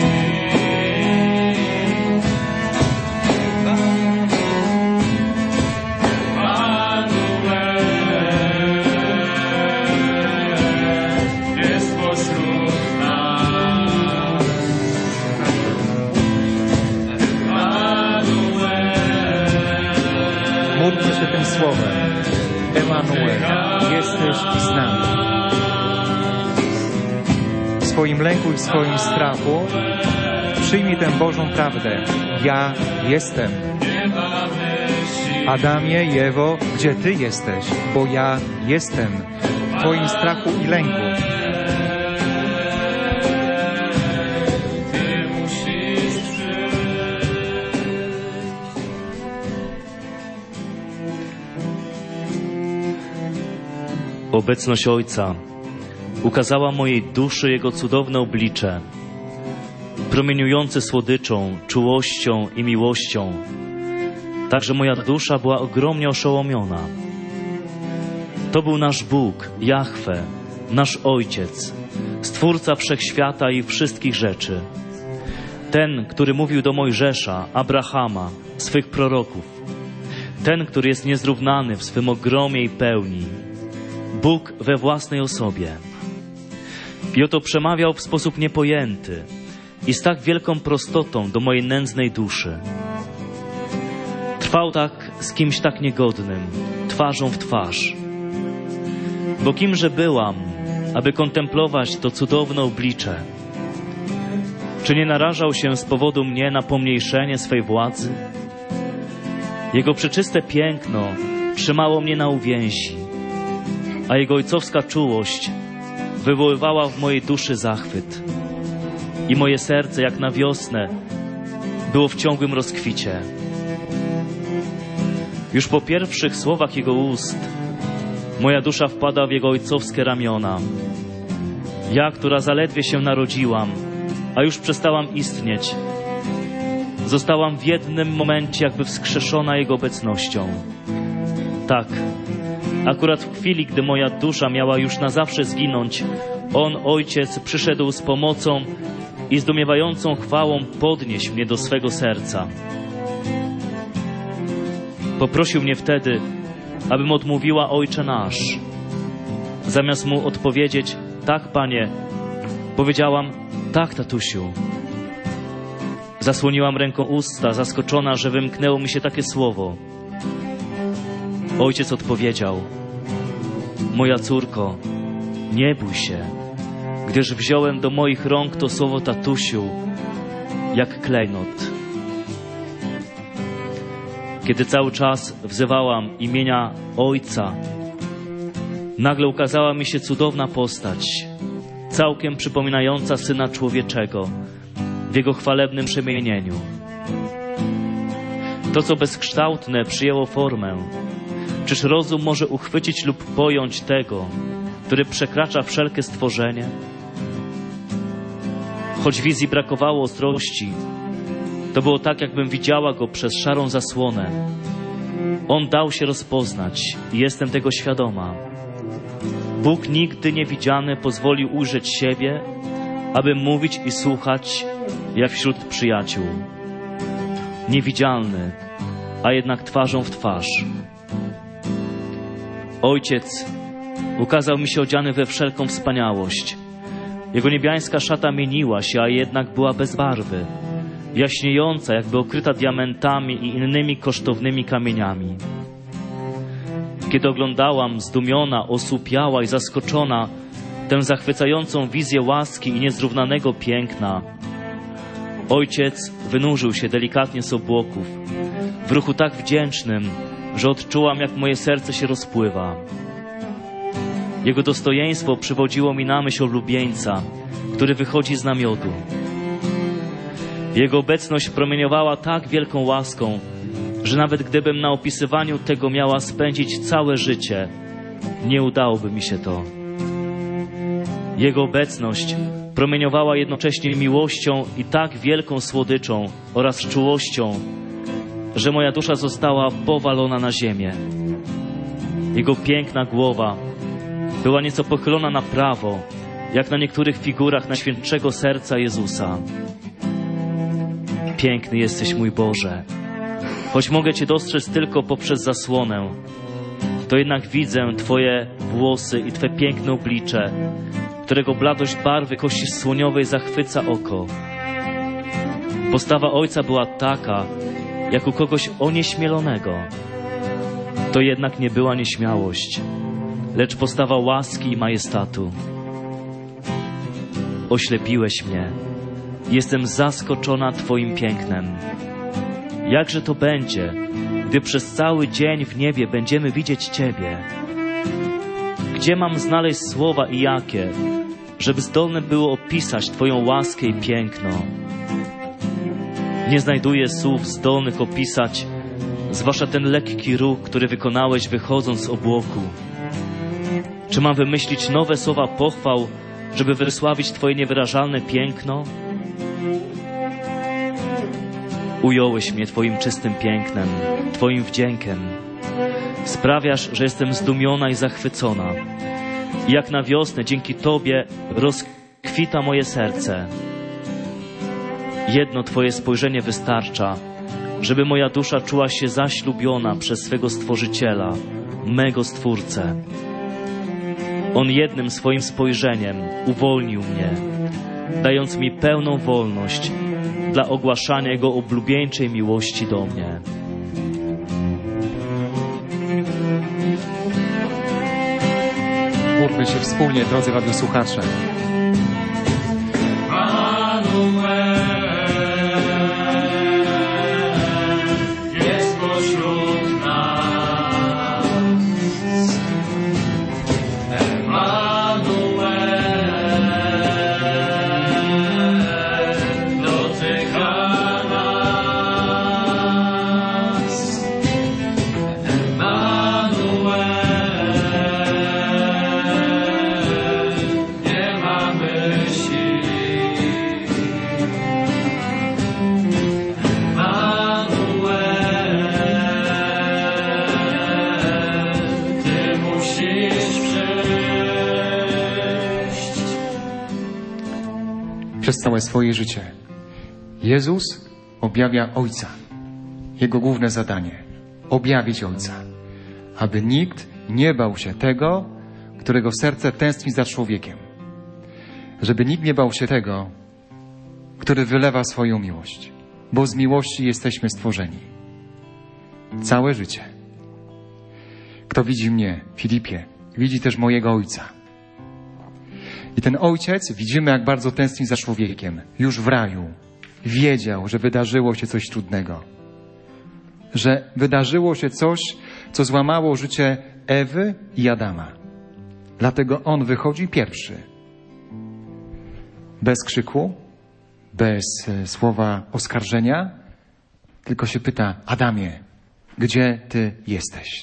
Emanuel jest pośród nas. Emanuel Módlmy się tym słowem. Emanuel, jesteś z nami. W swoim lęku i w swoim strachu przyjmij tę Bożą prawdę. Ja jestem. Adamie i Ewo, gdzie Ty jesteś? Bo ja jestem w Twoim strachu i lęku. Ty musisz Obecność Ojca ukazała mojej duszy Jego cudowne oblicze, promieniujące słodyczą, czułością i miłością, tak że moja dusza była ogromnie oszołomiona. To był nasz Bóg, Jahwe, nasz Ojciec, Stwórca Wszechświata i wszystkich rzeczy. Ten, który mówił do Mojżesza, Abrahama, swych proroków. Ten, który jest niezrównany w swym ogromie i pełni. Bóg we własnej osobie. I oto przemawiał w sposób niepojęty i z tak wielką prostotą do mojej nędznej duszy. Trwał tak z kimś tak niegodnym, twarzą w twarz. Bo kimże byłam, aby kontemplować to cudowne oblicze? Czy nie narażał się z powodu mnie na pomniejszenie swej władzy? Jego przeczyste piękno trzymało mnie na uwięzi, a jego ojcowska czułość wywoływała w mojej duszy zachwyt. I moje serce, jak na wiosnę, było w ciągłym rozkwicie. Już po pierwszych słowach jego ust moja dusza wpada w jego ojcowskie ramiona. Ja, która zaledwie się narodziłam, a już przestałam istnieć, zostałam w jednym momencie jakby wskrzeszona jego obecnością. Tak, akurat w chwili, gdy moja dusza miała już na zawsze zginąć, on, Ojciec, przyszedł z pomocą i zdumiewającą chwałą podnieść mnie do swego serca. Poprosił mnie wtedy, abym odmówiła Ojcze nasz. Zamiast mu odpowiedzieć, tak, Panie, powiedziałam, tak, tatusiu. Zasłoniłam ręką usta, zaskoczona, że wymknęło mi się takie słowo. Ojciec odpowiedział, moja córko, nie bój się, gdyż wziąłem do moich rąk to słowo tatusiu, jak klejnot. Kiedy cały czas wzywałam imienia Ojca, nagle ukazała mi się cudowna postać, całkiem przypominająca Syna Człowieczego w Jego chwalebnym przemienieniu. To, co bezkształtne, przyjęło formę. Czyż rozum może uchwycić lub pojąć tego, który przekracza wszelkie stworzenie? Choć wizji brakowało ostrości, to było tak, jakbym widziała Go przez szarą zasłonę. On dał się rozpoznać i jestem tego świadoma. Bóg nigdy niewidziany pozwolił ujrzeć siebie, aby mówić i słuchać jak wśród przyjaciół. Niewidzialny, a jednak twarzą w twarz. Ojciec ukazał mi się odziany we wszelką wspaniałość. Jego niebiańska szata mieniła się, a jednak była bez barwy, jaśniejąca, jakby okryta diamentami i innymi kosztownymi kamieniami. Kiedy oglądałam, zdumiona, osłupiała i zaskoczona tę zachwycającą wizję łaski i niezrównanego piękna, Ojciec wynurzył się delikatnie z obłoków, w ruchu tak wdzięcznym, że odczułam, jak moje serce się rozpływa. Jego dostojeństwo przywodziło mi na myśl oblubieńca, który wychodzi z namiotu. Jego obecność promieniowała tak wielką łaską, że nawet gdybym na opisywaniu tego miała spędzić całe życie, nie udałoby mi się to. Jego obecność promieniowała jednocześnie miłością i tak wielką słodyczą oraz czułością, że moja dusza została powalona na ziemię. Jego piękna głowa była nieco pochylona na prawo, jak na niektórych figurach Najświętszego Serca Jezusa. Piękny jesteś, mój Boże. Choć mogę Cię dostrzec tylko poprzez zasłonę, to jednak widzę Twoje włosy i Twe piękne oblicze, którego bladość barwy kości słoniowej zachwyca oko. Postawa Ojca była taka, jak u kogoś onieśmielonego. To jednak nie była nieśmiałość, lecz postawa łaski i majestatu. Oślepiłeś mnie. Jestem zaskoczona Twoim pięknem. Jakże to będzie, gdy przez cały dzień w niebie będziemy widzieć Ciebie? Gdzie mam znaleźć słowa i jakie, żeby zdolne było opisać Twoją łaskę i piękno? Nie znajduję słów zdolnych opisać, zwłaszcza ten lekki ruch, który wykonałeś wychodząc z obłoku. Czy mam wymyślić nowe słowa pochwał, żeby wysławić Twoje niewyrażalne piękno? Ująłeś mnie Twoim czystym pięknem, Twoim wdziękiem. Sprawiasz, że jestem zdumiona i zachwycona. I jak na wiosnę dzięki Tobie rozkwita moje serce. Jedno Twoje spojrzenie wystarcza, żeby moja dusza czuła się zaślubiona przez swego Stworzyciela, mego Stwórcę. On jednym swoim spojrzeniem uwolnił mnie, dając mi pełną wolność dla ogłaszania Jego oblubieńczej miłości do mnie. Módlmy się wspólnie, drodzy radiosłuchacze. Przez całe swoje życie Jezus objawia Ojca. Jego główne zadanie – objawić Ojca, aby nikt nie bał się tego, którego serce tęskni za człowiekiem. Żeby nikt nie bał się tego, który wylewa swoją miłość, bo z miłości jesteśmy stworzeni. Całe życie. Kto widzi mnie, Filipie, widzi też mojego Ojca. I ten Ojciec, widzimy, jak bardzo tęskni za człowiekiem. Już w raju wiedział, że wydarzyło się coś trudnego. Że wydarzyło się coś, co złamało życie Ewy i Adama. Dlatego On wychodzi pierwszy. Bez krzyku, bez słowa oskarżenia, tylko się pyta: Adamie, gdzie Ty jesteś?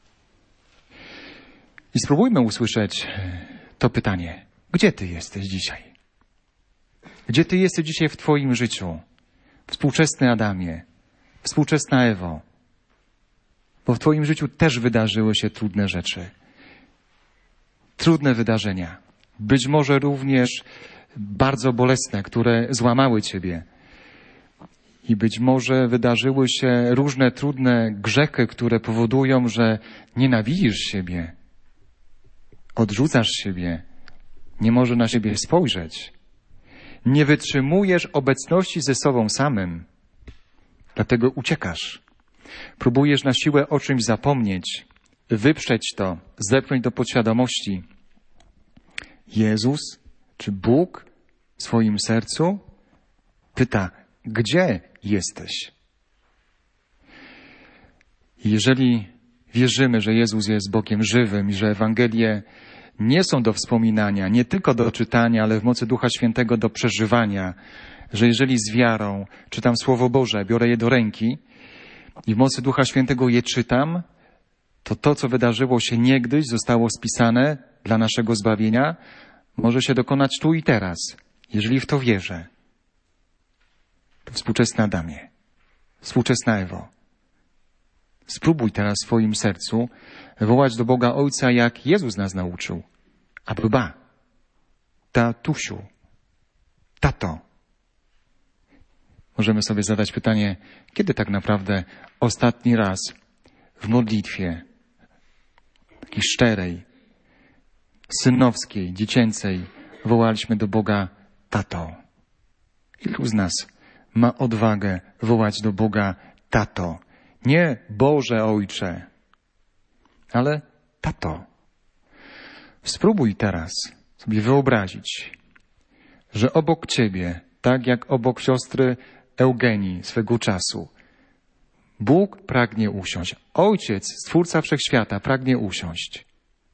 I spróbujmy usłyszeć to pytanie. Gdzie Ty jesteś dzisiaj? Gdzie Ty jesteś dzisiaj w Twoim życiu? Współczesny Adamie, współczesna Ewo. Bo w Twoim życiu też wydarzyły się trudne rzeczy. Trudne wydarzenia. Być może również bardzo bolesne, które złamały Ciebie. I być może wydarzyły się różne trudne grzechy, które powodują, że nienawidzisz siebie. Odrzucasz siebie. Nie może na siebie spojrzeć. Nie wytrzymujesz obecności ze sobą samym. Dlatego uciekasz. Próbujesz na siłę o czymś zapomnieć, wyprzeć to, zepchnąć do podświadomości. Jezus, czy Bóg w swoim sercu pyta: gdzie jesteś? I jeżeli wierzymy, że Jezus jest Bogiem żywym i że Ewangelie nie są do wspominania, nie tylko do czytania, ale w mocy Ducha Świętego do przeżywania, że jeżeli z wiarą czytam Słowo Boże, biorę je do ręki i w mocy Ducha Świętego je czytam, to to, co wydarzyło się niegdyś, zostało spisane dla naszego zbawienia, może się dokonać tu i teraz, jeżeli w to wierzę. To współczesny Adamie, współczesna Ewo. Spróbuj teraz w swoim sercu wołać do Boga Ojca, jak Jezus nas nauczył. Abba, tatusiu, tato. Możemy sobie zadać pytanie, kiedy tak naprawdę ostatni raz w modlitwie, takiej szczerej, synowskiej, dziecięcej, wołaliśmy do Boga tato. Ilu z nas ma odwagę wołać do Boga tato? Nie Boże Ojcze, ale tato. Spróbuj teraz sobie wyobrazić, że obok Ciebie, tak jak obok siostry Eugenii swego czasu, Bóg pragnie usiąść. Ojciec, Stwórca Wszechświata, pragnie usiąść.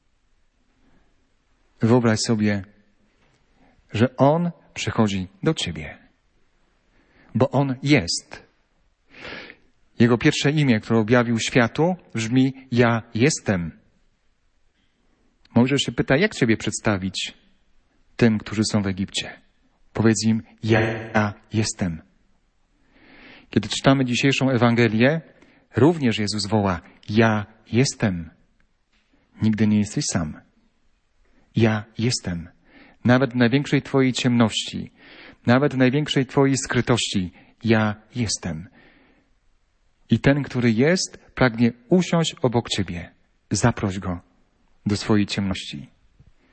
Wyobraź sobie, że On przychodzi do Ciebie, bo On jest. Jego pierwsze imię, które objawił światu, brzmi: ja jestem. Mojżesz się pyta, jak Ciebie przedstawić tym, którzy są w Egipcie? Powiedz im: ja jestem. Kiedy czytamy dzisiejszą Ewangelię, również Jezus woła: ja jestem. Nigdy nie jesteś sam. Ja jestem. Nawet w największej Twojej ciemności, nawet w największej Twojej skrytości, ja jestem. I ten, który jest, pragnie usiąść obok Ciebie. Zaproś Go do swojej ciemności.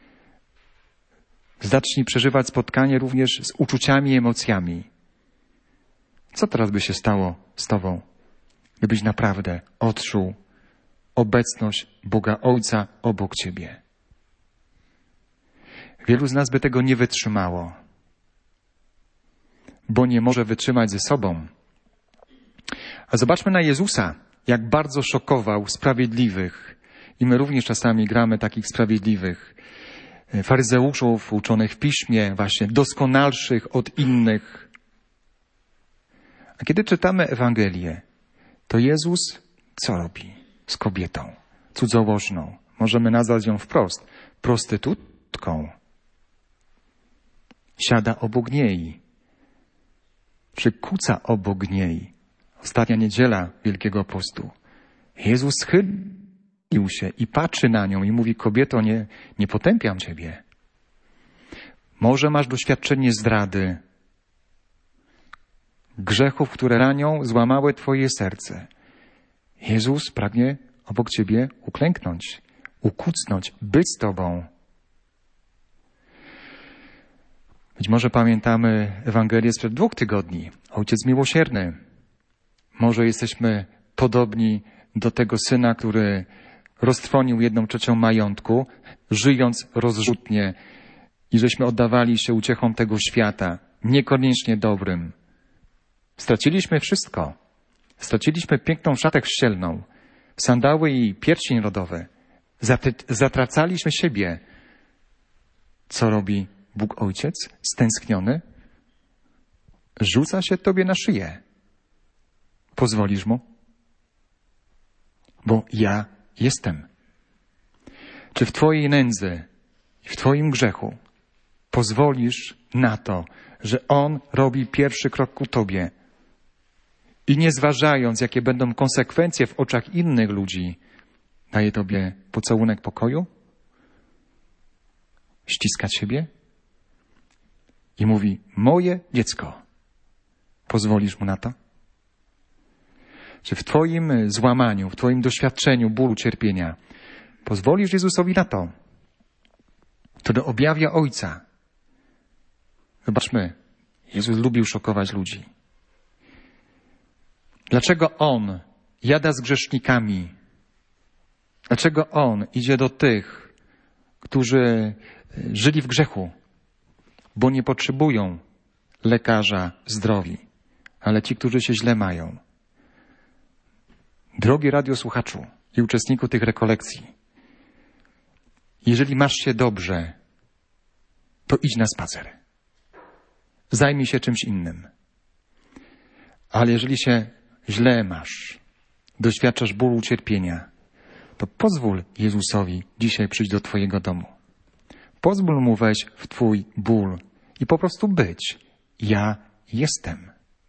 Zacznij przeżywać spotkanie również z uczuciami i emocjami. Co teraz by się stało z tobą, gdybyś naprawdę odczuł obecność Boga Ojca obok ciebie? Wielu z nas by tego nie wytrzymało, bo nie może wytrzymać ze sobą. A zobaczmy na Jezusa, jak bardzo szokował sprawiedliwych. I my również czasami gramy takich sprawiedliwych. Faryzeuszów uczonych w piśmie, właśnie doskonalszych od innych. A kiedy czytamy Ewangelię, to Jezus co robi z kobietą cudzołożną? Możemy nazwać ją wprost prostytutką. Siada obok niej, czy kuca obok niej. Ostatnia niedziela Wielkiego Postu. Jezus schylił się i patrzy na nią i mówi: kobieto, nie, nie potępiam ciebie. Może masz doświadczenie zdrady, grzechów, które ranią, złamały twoje serce. Jezus pragnie obok ciebie uklęknąć, ukucnąć, być z tobą. Być może pamiętamy Ewangelię sprzed dwóch tygodni. Ojciec miłosierny. Może jesteśmy podobni do tego syna, który roztrwonił jedną trzecią majątku, żyjąc rozrzutnie, i żeśmy oddawali się uciechom tego świata, niekoniecznie dobrym. Straciliśmy wszystko. Straciliśmy piękną szatę chrzcielną, sandały i pierścień rodowy. Zatracaliśmy siebie. Co robi Bóg Ojciec? Stęskniony? Rzuca się tobie na szyję. Pozwolisz mu? Bo ja jestem. Czy w twojej nędzy i w twoim grzechu pozwolisz na to, że On robi pierwszy krok ku tobie i nie zważając, jakie będą konsekwencje w oczach innych ludzi, daje tobie pocałunek pokoju? Ściska ciebie i mówi: moje dziecko. Pozwolisz mu na to? Czy w twoim złamaniu, w twoim doświadczeniu bólu, cierpienia pozwolisz Jezusowi na to, który objawia Ojca? Zobaczmy, Jezus lubił szokować ludzi. Dlaczego On jada z grzesznikami? Dlaczego On idzie do tych, którzy żyli w grzechu? Bo nie potrzebują lekarza zdrowi, ale ci, którzy się źle mają. Drogi radiosłuchaczu i uczestniku tych rekolekcji, jeżeli masz się dobrze, to idź na spacer. Zajmij się czymś innym. Ale jeżeli się źle masz, doświadczasz bólu, cierpienia, to pozwól Jezusowi dzisiaj przyjść do twojego domu. Pozwól Mu wejść w twój ból i po prostu być. Ja jestem.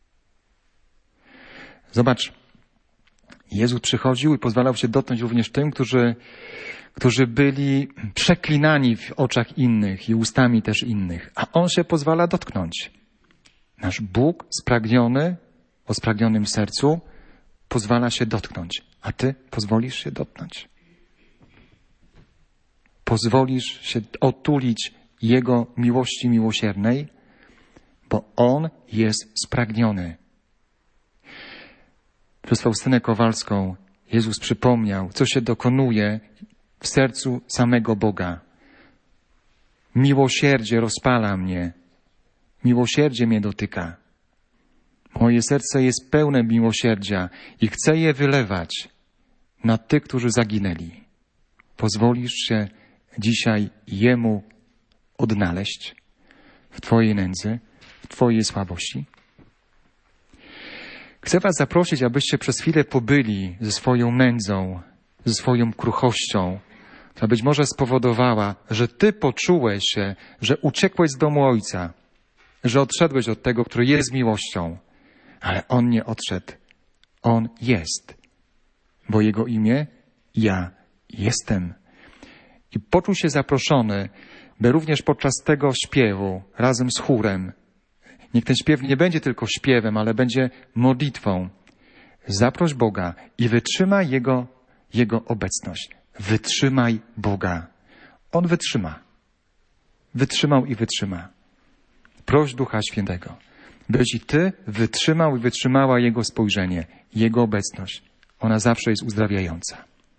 Zobacz, Jezus przychodził i pozwalał się dotknąć również tym, którzy, którzy byli przeklinani w oczach innych i ustami też innych. A On się pozwala dotknąć. Nasz Bóg spragniony, o spragnionym sercu, pozwala się dotknąć. A ty pozwolisz się dotknąć? Pozwolisz się otulić Jego miłości miłosiernej? Bo On jest spragniony. Przez Faustynę Kowalską Jezus przypomniał, co się dokonuje w sercu samego Boga. Miłosierdzie rozpala mnie. Miłosierdzie mnie dotyka. Moje serce jest pełne miłosierdzia i chcę je wylewać na tych, którzy zaginęli. Pozwolisz się dzisiaj Jemu odnaleźć w twojej nędzy, w twojej słabości? Chcę was zaprosić, abyście przez chwilę pobyli ze swoją nędzą, ze swoją kruchością, która być może spowodowała, że ty poczułeś się, że uciekłeś z domu Ojca, że odszedłeś od tego, który jest miłością, ale On nie odszedł. On jest, bo Jego imię ja jestem. I poczuł się zaproszony, by również podczas tego śpiewu razem z chórem, niech ten śpiew nie będzie tylko śpiewem, ale będzie modlitwą. Zaproś Boga i wytrzymaj Jego, Jego obecność. Wytrzymaj Boga. On wytrzyma. wytrzymał i wytrzyma. Proś Ducha Świętego, byś i Ty wytrzymał i wytrzymała Jego spojrzenie, Jego obecność. Ona zawsze jest uzdrawiająca.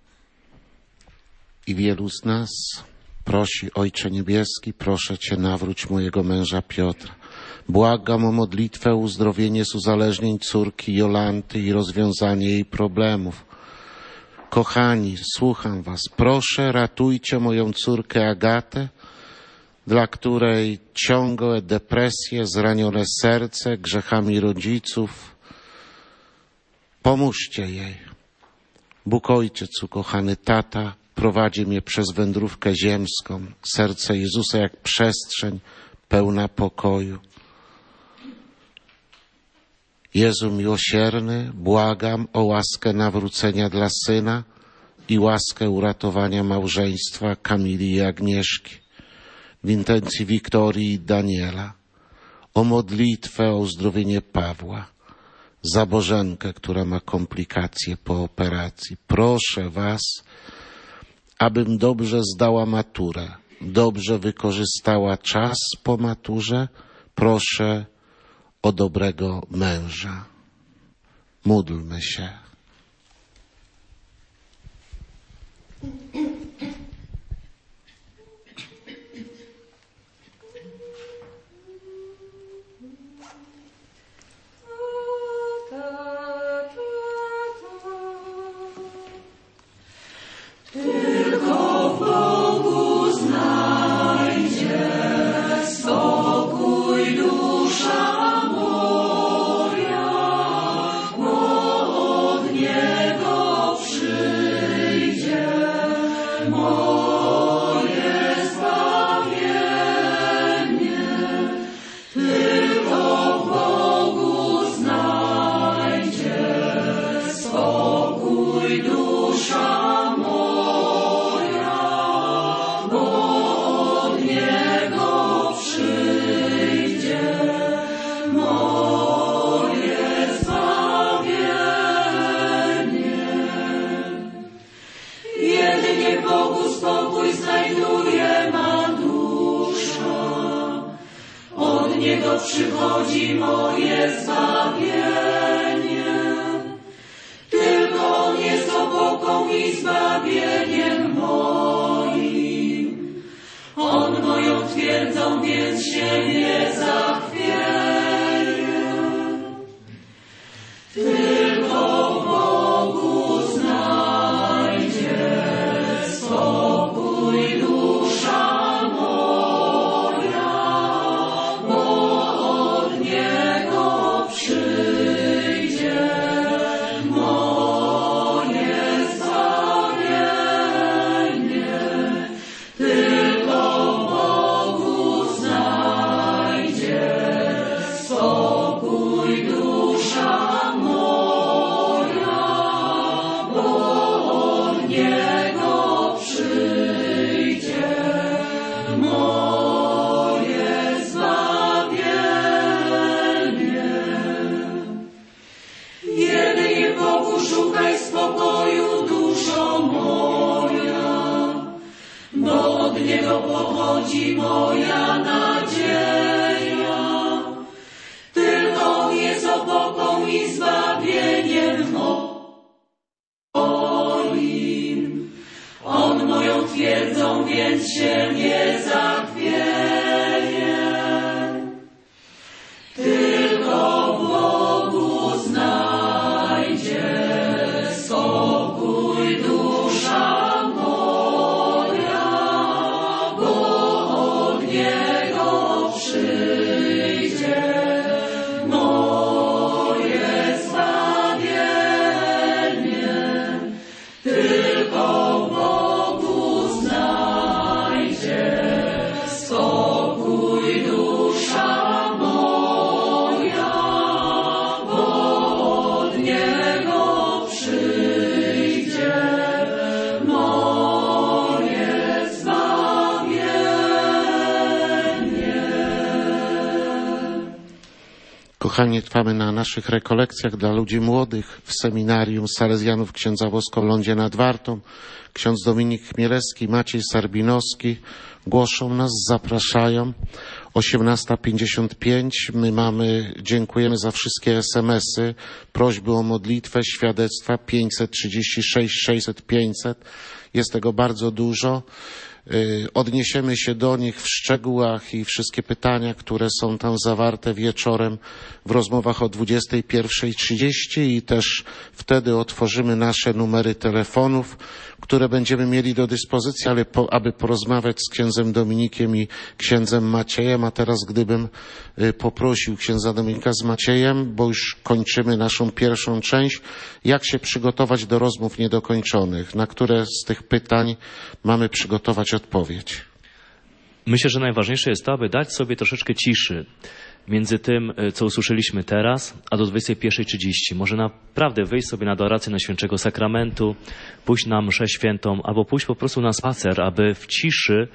I wielu z nas prosi, Ojcze Niebieski, proszę Cię, nawróć mojego męża Piotra. Błagam o modlitwę, uzdrowienie z uzależnień córki Jolanty i rozwiązanie jej problemów. Kochani, słucham Was. Proszę, ratujcie moją córkę Agatę, dla której ciągłe depresje, zranione serce, grzechami rodziców. Pomóżcie jej. Bóg Ojciec, ukochany Tata, prowadzi mnie przez wędrówkę ziemską. Serce Jezusa jak przestrzeń pełna pokoju. Jezu miłosierny, błagam o łaskę nawrócenia dla syna i łaskę uratowania małżeństwa Kamili i Agnieszki, w intencji Wiktorii i Daniela, o modlitwę o uzdrowienie Pawła, za Bożenkę, która ma komplikacje po operacji. Proszę Was, abym dobrze zdała maturę, dobrze wykorzystała czas po maturze. Proszę o dobrego męża. Módlmy się. Tylko w Bogu znajdzie spokój dusza moja, bo od Niego przyjdzie moje zbawienie. Tylko w Bogu znajdzie spokój dusza Niego przychodzi moje zbawienie. Tylko On jest opoką i zbawieniem moim. On moją twierdzą, więc się nie zachwieje. Tylko w Bogu znajdzie spokój dusza pochodzi moja nadzieja. Tylko On jest opoką i zbawieniem moim. On moją twierdzą, więc się nie zachwieje. Tylko w Bogu znajdzie spokój dusza Tylko w Bogu znajdzie Kochani, trwamy na naszych rekolekcjach dla ludzi młodych w seminarium Salezjanów księdza Wosko w Lądzie nad Wartą. Ksiądz Dominik Chmielewski, Maciej Sarbinowski głoszą nas, zapraszają. osiemnasta pięćdziesiąt pięć. My mamy, dziękujemy za wszystkie es em esy, prośby o modlitwę, świadectwa pięćset trzydzieści sześć sześćset pięćset. Jest tego bardzo dużo. Odniesiemy się do nich w szczegółach i wszystkie pytania, które są tam zawarte wieczorem w rozmowach o dwudziestej pierwszej trzydzieści i też wtedy otworzymy nasze numery telefonów, które będziemy mieli do dyspozycji, ale po, aby porozmawiać z księdzem Dominikiem i księdzem Maciejem. A teraz gdybym poprosił księdza Dominika z Maciejem, bo już kończymy naszą pierwszą część, jak się przygotować do rozmów niedokończonych, na które z tych pytań mamy przygotować odpowiedź. Myślę, że najważniejsze jest to, aby dać sobie troszeczkę ciszy między tym, co usłyszeliśmy teraz, a do dwudziestej pierwszej trzydzieści. Może naprawdę wyjść sobie na adorację Najświętszego Sakramentu, pójść na mszę świętą, albo pójść po prostu na spacer, aby w ciszy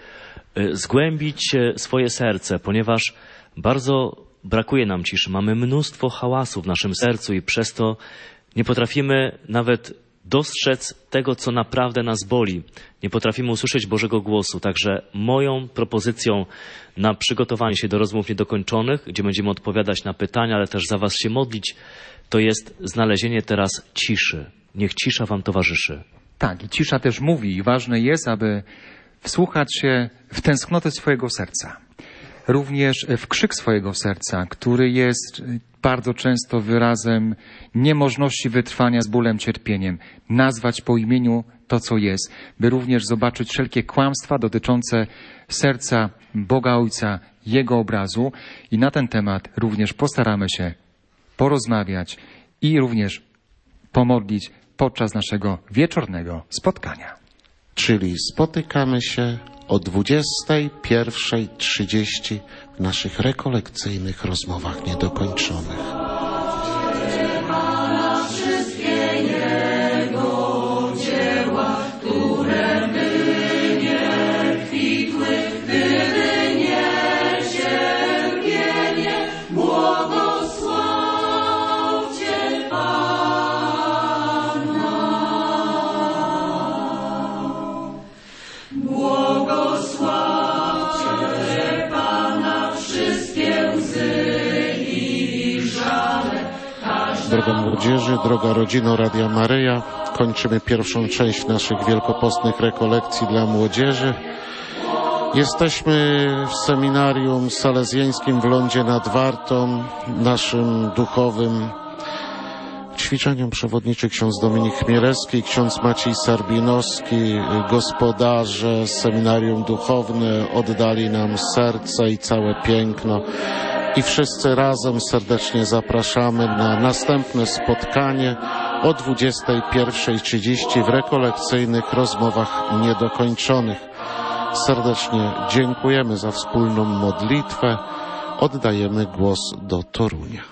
zgłębić swoje serce, ponieważ bardzo brakuje nam ciszy. Mamy mnóstwo hałasu w naszym sercu i przez to nie potrafimy nawet dostrzec tego, co naprawdę nas boli. Nie potrafimy usłyszeć Bożego głosu. Także moją propozycją na przygotowanie się do rozmów niedokończonych, gdzie będziemy odpowiadać na pytania, ale też za was się modlić, to jest znalezienie teraz ciszy. Niech cisza wam towarzyszy. Tak, i cisza też mówi. I ważne jest, aby wsłuchać się w tęsknotę swojego serca. Również w krzyk swojego serca, który jest bardzo często wyrazem niemożności wytrwania z bólem, cierpieniem. Nazwać po imieniu to, co jest, by również zobaczyć wszelkie kłamstwa dotyczące serca Boga Ojca, Jego obrazu. I na ten temat również postaramy się porozmawiać i również pomodlić podczas naszego wieczornego spotkania. Czyli spotykamy się o dwudziestej pierwszej trzydzieści w naszych rekolekcyjnych rozmowach niedokończonych. Droga młodzieży, droga rodzino Radia Maryja, kończymy pierwszą część naszych wielkopostnych rekolekcji dla młodzieży. Jesteśmy w seminarium salezjańskim w Lądzie nad Wartą, naszym duchowym ćwiczeniom przewodniczy ksiądz Dominik Chmielewski, ksiądz Maciej Sarbinowski, gospodarze, seminarium duchowne oddali nam serce i całe piękno. I wszyscy razem serdecznie zapraszamy na następne spotkanie o dwudziestej pierwszej trzydzieści w rekolekcyjnych rozmowach niedokończonych. Serdecznie dziękujemy za wspólną modlitwę. Oddajemy głos do Torunia.